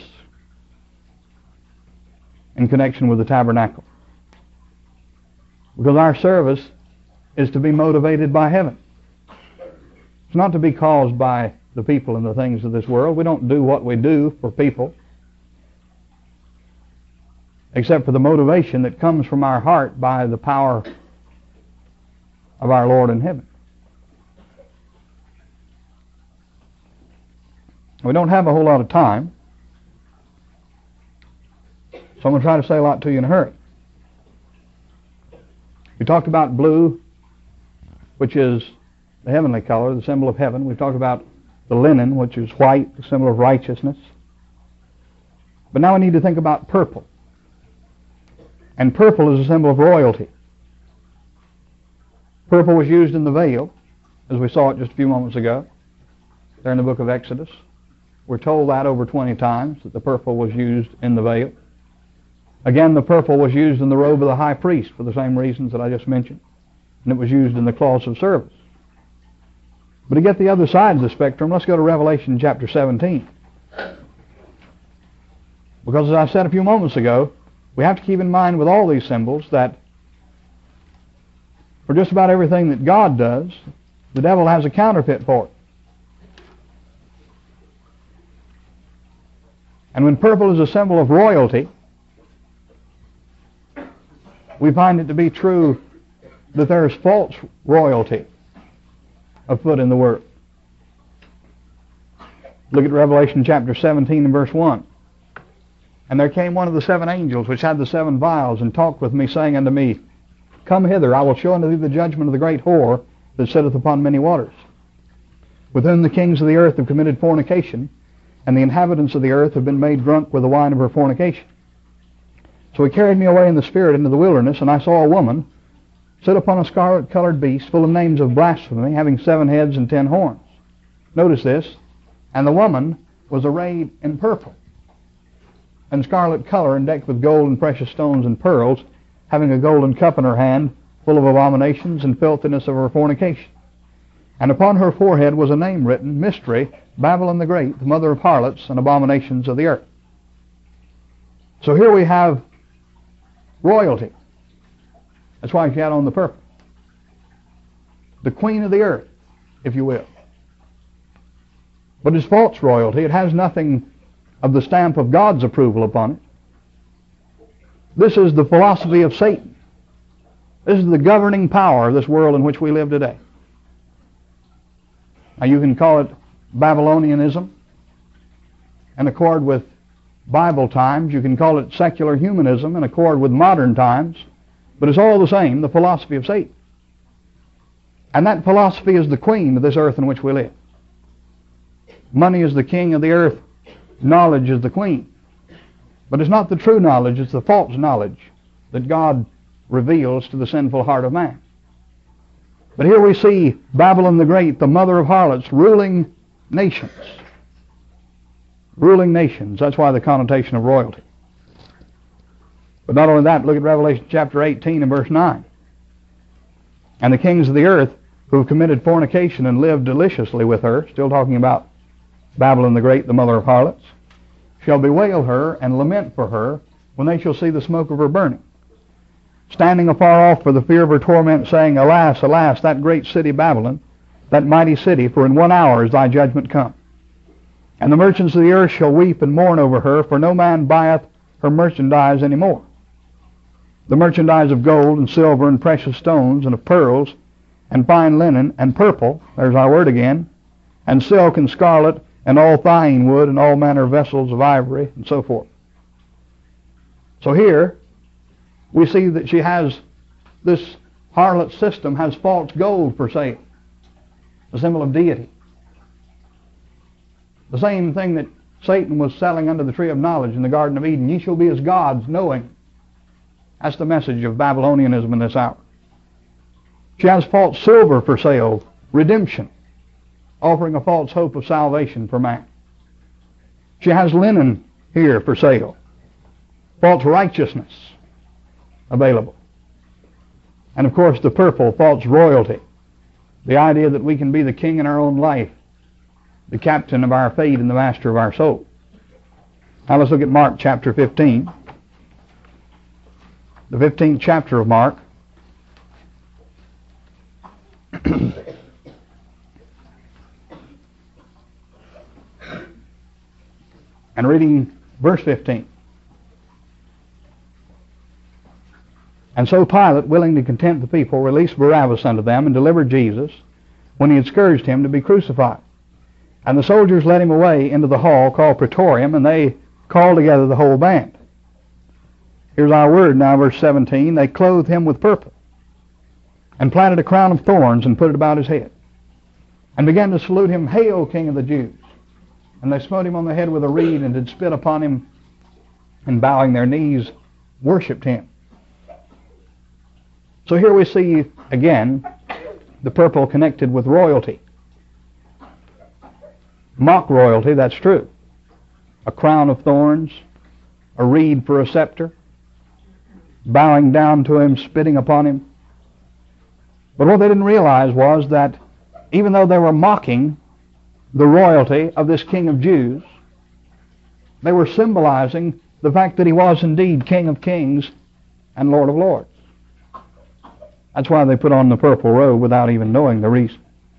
in connection with the tabernacle, because our service is to be motivated by heaven. It's not to be caused by the people and the things of this world. We don't do what we do for people, except for the motivation that comes from our heart by the power of our Lord in heaven. We don't have a whole lot of time, so I'm going to try to say a lot to you in a hurry. We talked about blue, which is the heavenly color, the symbol of heaven. We've talked about the linen, which is white, the symbol of righteousness. But now we need to think about purple. And purple is a symbol of royalty. Purple was used in the veil, as we saw it just a few moments ago, there in the book of Exodus. We're told that over twenty times, that the purple was used in the veil. Again, the purple was used in the robe of the high priest for the same reasons that I just mentioned. And it was used in the cloths of service. But to get the other side of the spectrum, let's go to Revelation chapter seventeen. Because as I said a few moments ago, we have to keep in mind with all these symbols that for just about everything that God does, the devil has a counterfeit for it. And when purple is a symbol of royalty, we find it to be true that there is false royalty afoot in the world. Look at Revelation chapter seventeen and verse one. And there came one of the seven angels which had the seven vials, and talked with me, saying unto me, Come hither, I will show unto thee the judgment of the great whore that sitteth upon many waters, with whom the kings of the earth have committed fornication, and the inhabitants of the earth have been made drunk with the wine of her fornication. So he carried me away in the spirit into the wilderness, and I saw a woman sit upon a scarlet-colored beast, full of names of blasphemy, having seven heads and ten horns. Notice this. And the woman was arrayed in purple and scarlet color, and decked with gold and precious stones and pearls, having a golden cup in her hand, full of abominations and filthiness of her fornication. And upon her forehead was a name written, Mystery, Babylon the Great, the mother of harlots and abominations of the earth. So here we have royalty. That's why she had on the purple. The queen of the earth, if you will. But it's false royalty. It has nothing of the stamp of God's approval upon it. This is the philosophy of Satan. This is the governing power of this world in which we live today. Now you can call it Babylonianism in accord with Bible times. You can call it secular humanism in accord with modern times. But it's all the same, the philosophy of Satan. And that philosophy is the queen of this earth in which we live. Money is the king of the earth. Knowledge is the queen. But it's not the true knowledge, it's the false knowledge that God reveals to the sinful heart of man. But here we see Babylon the Great, the mother of harlots, ruling nations. Ruling nations. That's why the connotation of royalty. But not only that, look at Revelation chapter eighteen and verse nine. And the kings of the earth who have committed fornication and lived deliciously with her, still talking about Babylon the Great, the mother of harlots, shall bewail her and lament for her when they shall see the smoke of her burning, standing afar off for the fear of her torment, saying, Alas, alas, that great city Babylon, that mighty city, for in one hour is thy judgment come. And the merchants of the earth shall weep and mourn over her, for no man buyeth her merchandise any more. The merchandise of gold and silver and precious stones and of pearls and fine linen and purple, there's our word again, and silk and scarlet and all thyine wood and all manner of vessels of ivory and so forth. So here we see that she has, this harlot system has false gold for sale, a symbol of deity. The same thing that Satan was selling under the tree of knowledge in the Garden of Eden. Ye shall be as gods, knowing. That's the message of Babylonianism in this hour. She has false silver for sale, redemption, offering a false hope of salvation for man. She has linen here for sale, false righteousness available. And of course the purple, false royalty, the idea that we can be the king in our own life, the captain of our fate and the master of our soul. Now let's look at Mark chapter fifteen. The fifteenth chapter of Mark. And reading verse fifteen. And so Pilate, willing to content the people, released Barabbas unto them, and delivered Jesus, when he had scourged him, to be crucified. And the soldiers led him away into the hall called Praetorium, and they called together the whole band. Here's our word now, verse seventeen. They clothed him with purple, and planted a crown of thorns, and put it about his head, and began to salute him, Hail, King of the Jews! And they smote him on the head with a reed, and did spit upon him, and bowing their knees, worshipped him. So here we see, again, the purple connected with royalty. Mock royalty, that's true. a crown of thorns, a reed for a scepter, bowing down to him, spitting upon him. But what they didn't realize was that even though they were mocking the royalty of this King of Jews, they were symbolizing the fact that he was indeed King of Kings and Lord of Lords. That's why they put on the purple robe without even knowing the reason.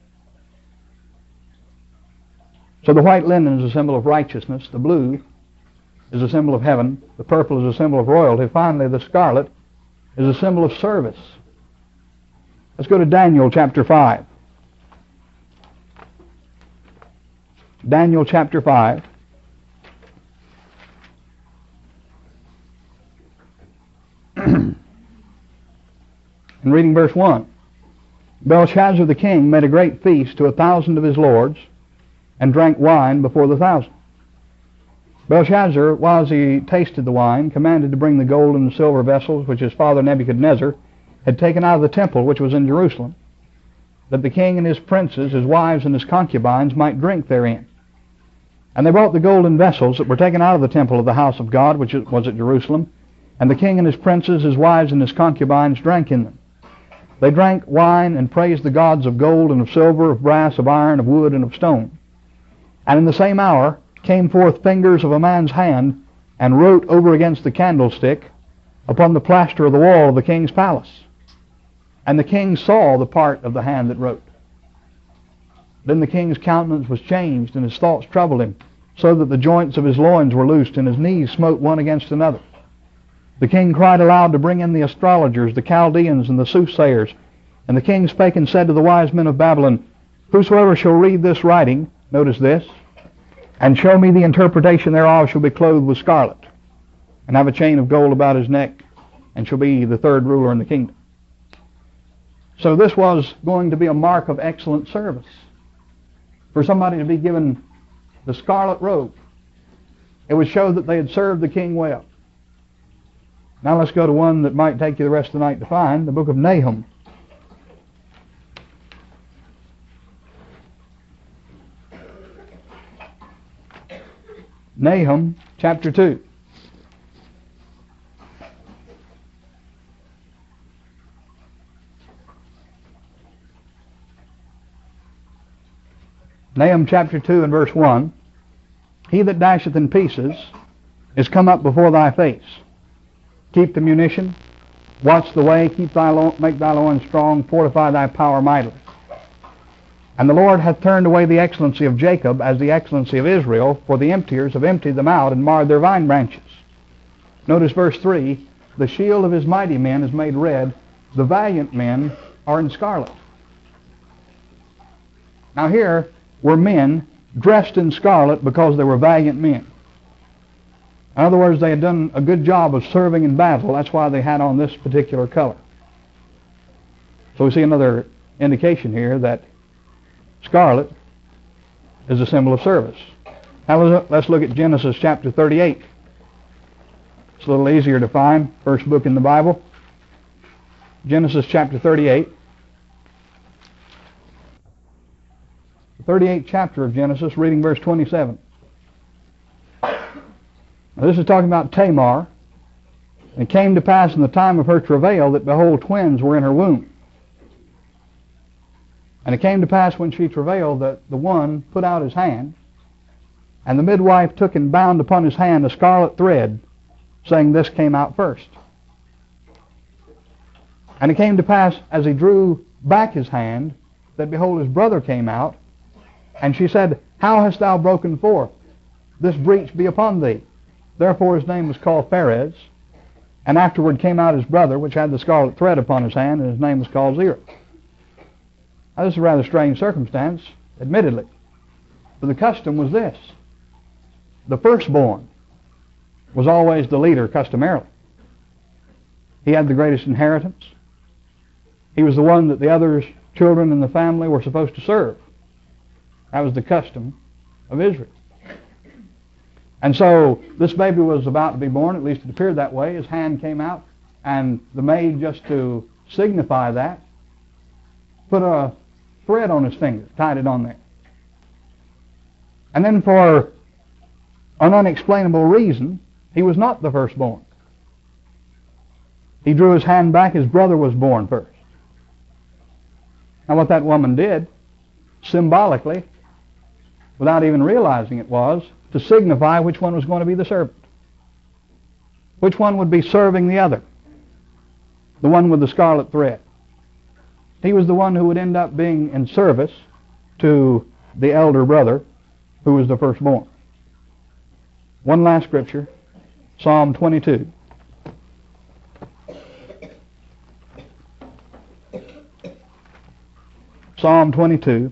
So the white linen is a symbol of righteousness. The blue is a symbol of heaven. The purple is a symbol of royalty. Finally, the scarlet is a symbol of service. Let's go to Daniel chapter five. Daniel chapter five. And reading verse one. Belshazzar the king made a great feast to a thousand of his lords, and drank wine before the thousand. Belshazzar, while he tasted the wine, commanded to bring the gold and the silver vessels which his father Nebuchadnezzar had taken out of the temple which was in Jerusalem, that the king and his princes, his wives and his concubines might drink therein. And they brought the golden vessels that were taken out of the temple of the house of God, which was at Jerusalem, and the king and his princes, his wives and his concubines drank in them. They drank wine and praised the gods of gold and of silver, of brass, of iron, of wood, and of stone. And in the same hour came forth fingers of a man's hand, and wrote over against the candlestick upon the plaster of the wall of the king's palace. And the king saw the part of the hand that wrote. Then the king's countenance was changed, and his thoughts troubled him, so that the joints of his loins were loosed, and his knees smote one against another. The king cried aloud to bring in the astrologers, the Chaldeans, and the soothsayers. And the king spake and said to the wise men of Babylon, Whosoever shall read this writing, notice this, and show me the interpretation thereof, shall be clothed with scarlet, and have a chain of gold about his neck, and shall be the third ruler in the kingdom. So this was going to be a mark of excellent service. For somebody to be given the scarlet robe, it would show that they had served the king well. Now let's go to one that might take you the rest of the night to find, the book of Nahum. Nahum chapter two. Nahum chapter two and verse one. He that dasheth in pieces is come up before thy face. Keep the munition, watch the way, keep thy lo- make thy loins strong, fortify thy power mightily. And the Lord hath turned away the excellency of Jacob as the excellency of Israel, for the emptiers have emptied them out and marred their vine branches. Notice verse three, the shield of his mighty men is made red, the valiant men are in scarlet. Now here were men dressed in scarlet because they were valiant men. In other words, they had done a good job of serving in battle. That's why they had on this particular color. So we see another indication here that scarlet is a symbol of service. Now let's look at Genesis chapter thirty-eight. It's a little easier to find. First book in the Bible. Genesis chapter thirty-eight. The thirty-eighth chapter of Genesis, reading verse twenty-seven. Now this is talking about Tamar. It came to pass in the time of her travail that, behold, twins were in her womb. And it came to pass when she travailed that the one put out his hand, and the midwife took and bound upon his hand a scarlet thread, saying, This came out first. And it came to pass, as he drew back his hand, that, behold, his brother came out, and she said, How hast thou broken forth? This breach be upon thee. Therefore his name was called Pharez. And afterward came out his brother, which had the scarlet thread upon his hand, and his name was called Zerah. Now this is a rather strange circumstance, admittedly. But the custom was this. The firstborn was always the leader customarily. He had the greatest inheritance. He was the one that the other children in the family were supposed to serve. That was the custom of Israel. And so this baby was about to be born, at least it appeared that way. His hand came out, and the maid, just to signify that, put a thread on his finger, tied it on there. And then for an unexplainable reason, he was not the firstborn. He drew his hand back, his brother was born first. Now what that woman did, symbolically, without even realizing it, was to signify which one was going to be the servant. Which one would be serving the other? The one with the scarlet thread. He was the one who would end up being in service to the elder brother, who was the firstborn. One last scripture, Psalm twenty-two. Psalm twenty-two.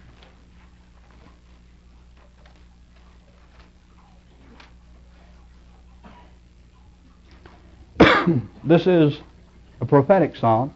This is a prophetic psalm.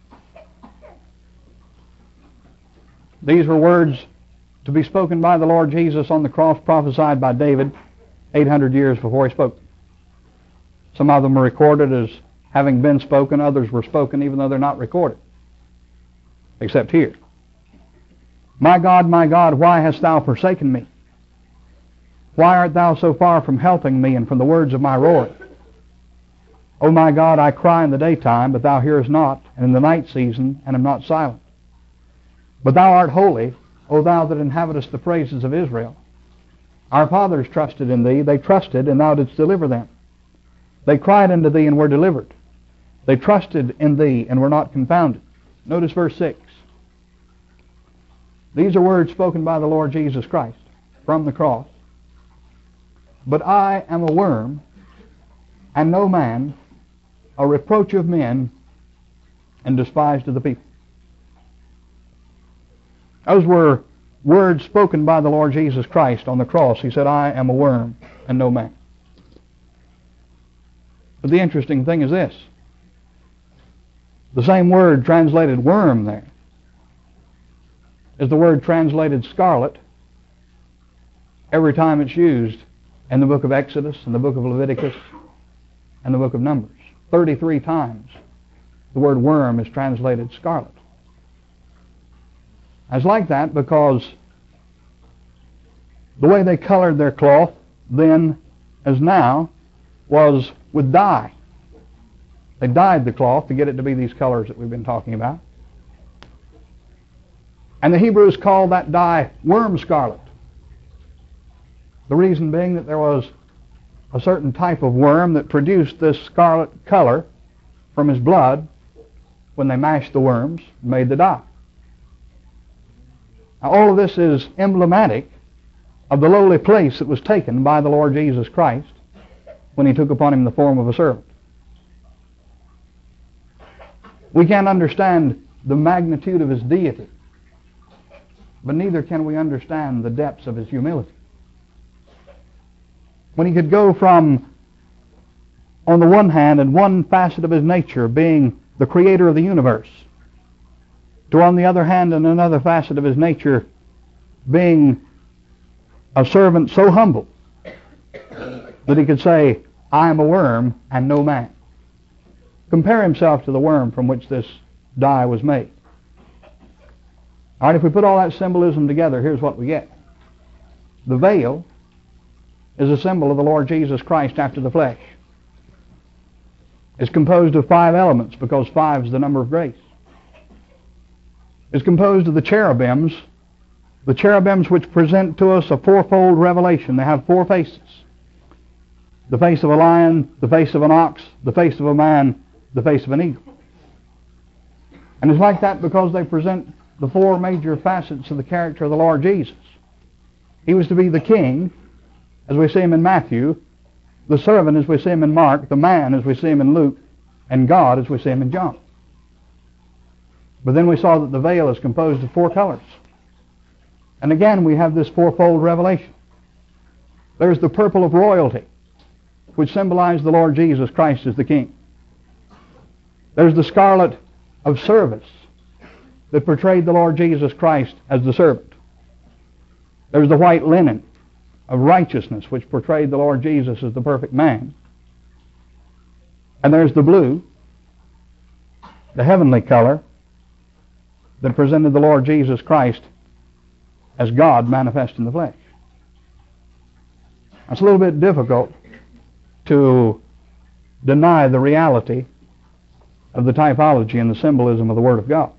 These were words to be spoken by the Lord Jesus on the cross, prophesied by David eight hundred years before he spoke. Some of them are recorded as having been spoken. Others were spoken even though they're not recorded, except here. My God, my God, why hast thou forsaken me? Why art thou so far from helping me and from the words of my roaring? O my God, I cry in the daytime, but thou hearest not, and in the night season, and am not silent. But thou art holy, O thou that inhabitest the praises of Israel. Our fathers trusted in thee, they trusted, and thou didst deliver them. They cried unto thee, and were delivered. They trusted in thee, and were not confounded. Notice verse six. These are words spoken by the Lord Jesus Christ from the cross. But I am a worm, and no man, a reproach of men, and despised of the people. Those were words spoken by the Lord Jesus Christ on the cross. He said, I am a worm, and no man. But the interesting thing is this. The same word translated worm there is the word translated scarlet every time it's used in the book of Exodus, and the book of Leviticus, and the book of Numbers. thirty-three times the word worm is translated scarlet. It's like that because the way they colored their cloth then as now was with dye. They dyed the cloth to get it to be these colors that we've been talking about. And the Hebrews called that dye worm scarlet. The reason being that there was a certain type of worm that produced this scarlet color from his blood when they mashed the worms and made the dye. Now, all of this is emblematic of the lowly place that was taken by the Lord Jesus Christ when he took upon him the form of a servant. We can't understand the magnitude of his deity, but neither can we understand the depths of his humility. When he could go from, on the one hand, and one facet of his nature being the creator of the universe, to on the other hand, and another facet of his nature being a servant so humble that he could say, I am a worm and no man. Compare himself to the worm from which this dye was made. All right, if we put all that symbolism together, here's what we get. The veil is a symbol of the Lord Jesus Christ after the flesh. It's composed of five elements because five is the number of grace. It's composed of the cherubims, the cherubims which present to us a fourfold revelation. They have four faces. The face of a lion, the face of an ox, the face of a man, the face of an eagle. And it's like that because they present the four major facets of the character of the Lord Jesus. He was to be the king, as we see him in Matthew, the servant as we see him in Mark, the man as we see him in Luke, and God as we see him in John. But then we saw that the veil is composed of four colors. And again we have this fourfold revelation. There's the purple of royalty, which symbolized the Lord Jesus Christ as the king. There's the scarlet of service that portrayed the Lord Jesus Christ as the servant. There's the white linen of righteousness, which portrayed the Lord Jesus as the perfect man. And there's the blue, the heavenly color, that presented the Lord Jesus Christ as God manifest in the flesh. It's a little bit difficult to deny the reality of the typology and the symbolism of the Word of God.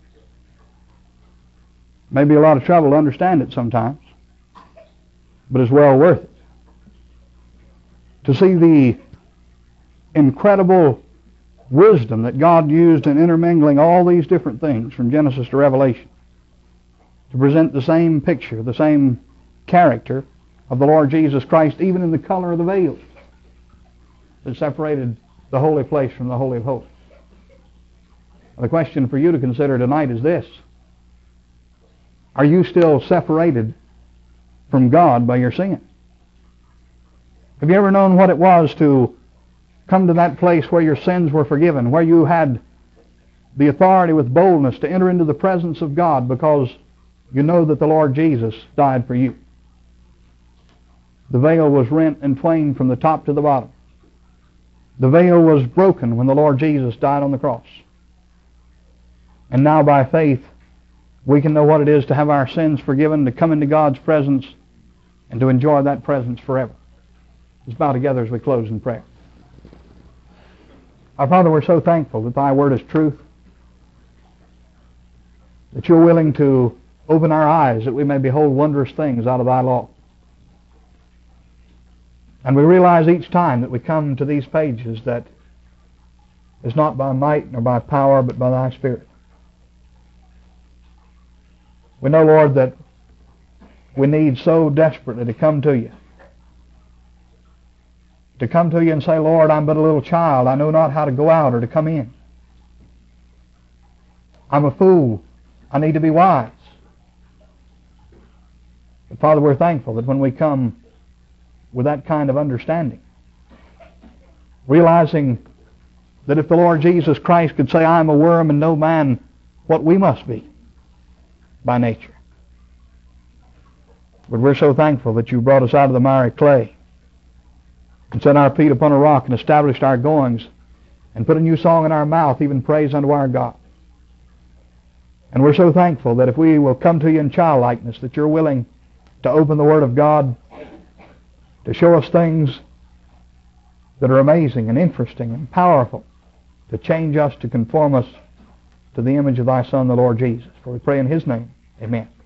Maybe a lot of trouble to understand it sometimes, but it's well worth it. To see the incredible wisdom that God used in intermingling all these different things from Genesis to Revelation to present the same picture, the same character of the Lord Jesus Christ, even in the color of the veil that separated the holy place from the Holy of Holies. The question for you to consider tonight is this: are you still separated from God by your sin? Have you ever known what it was to come to that place where your sins were forgiven, where you had the authority with boldness to enter into the presence of God because you know that the Lord Jesus died for you? The veil was rent in twain from the top to the bottom. The veil was broken when the Lord Jesus died on the cross. And now by faith, we can know what it is to have our sins forgiven, to come into God's presence, and to enjoy that presence forever. Let's bow together as we close in prayer. Our Father, we're so thankful that Thy Word is truth, that You're willing to open our eyes that we may behold wondrous things out of Thy law. And we realize each time that we come to these pages that it's not by might nor by power, but by Thy Spirit. We know, Lord, that we need so desperately to come to You. To come to You and say, Lord, I'm but a little child. I know not how to go out or to come in. I'm a fool. I need to be wise. But Father, we're thankful that when we come with that kind of understanding, realizing that if the Lord Jesus Christ could say, I am a worm and no man, what we must be by nature. But we're so thankful that You brought us out of the miry clay and set our feet upon a rock and established our goings and put a new song in our mouth, even praise unto our God. And we're so thankful that if we will come to You in childlikeness, that You're willing to open the Word of God to show us things that are amazing and interesting and powerful, to change us, to conform us to the image of Thy Son, the Lord Jesus. For we pray in His name. Amen.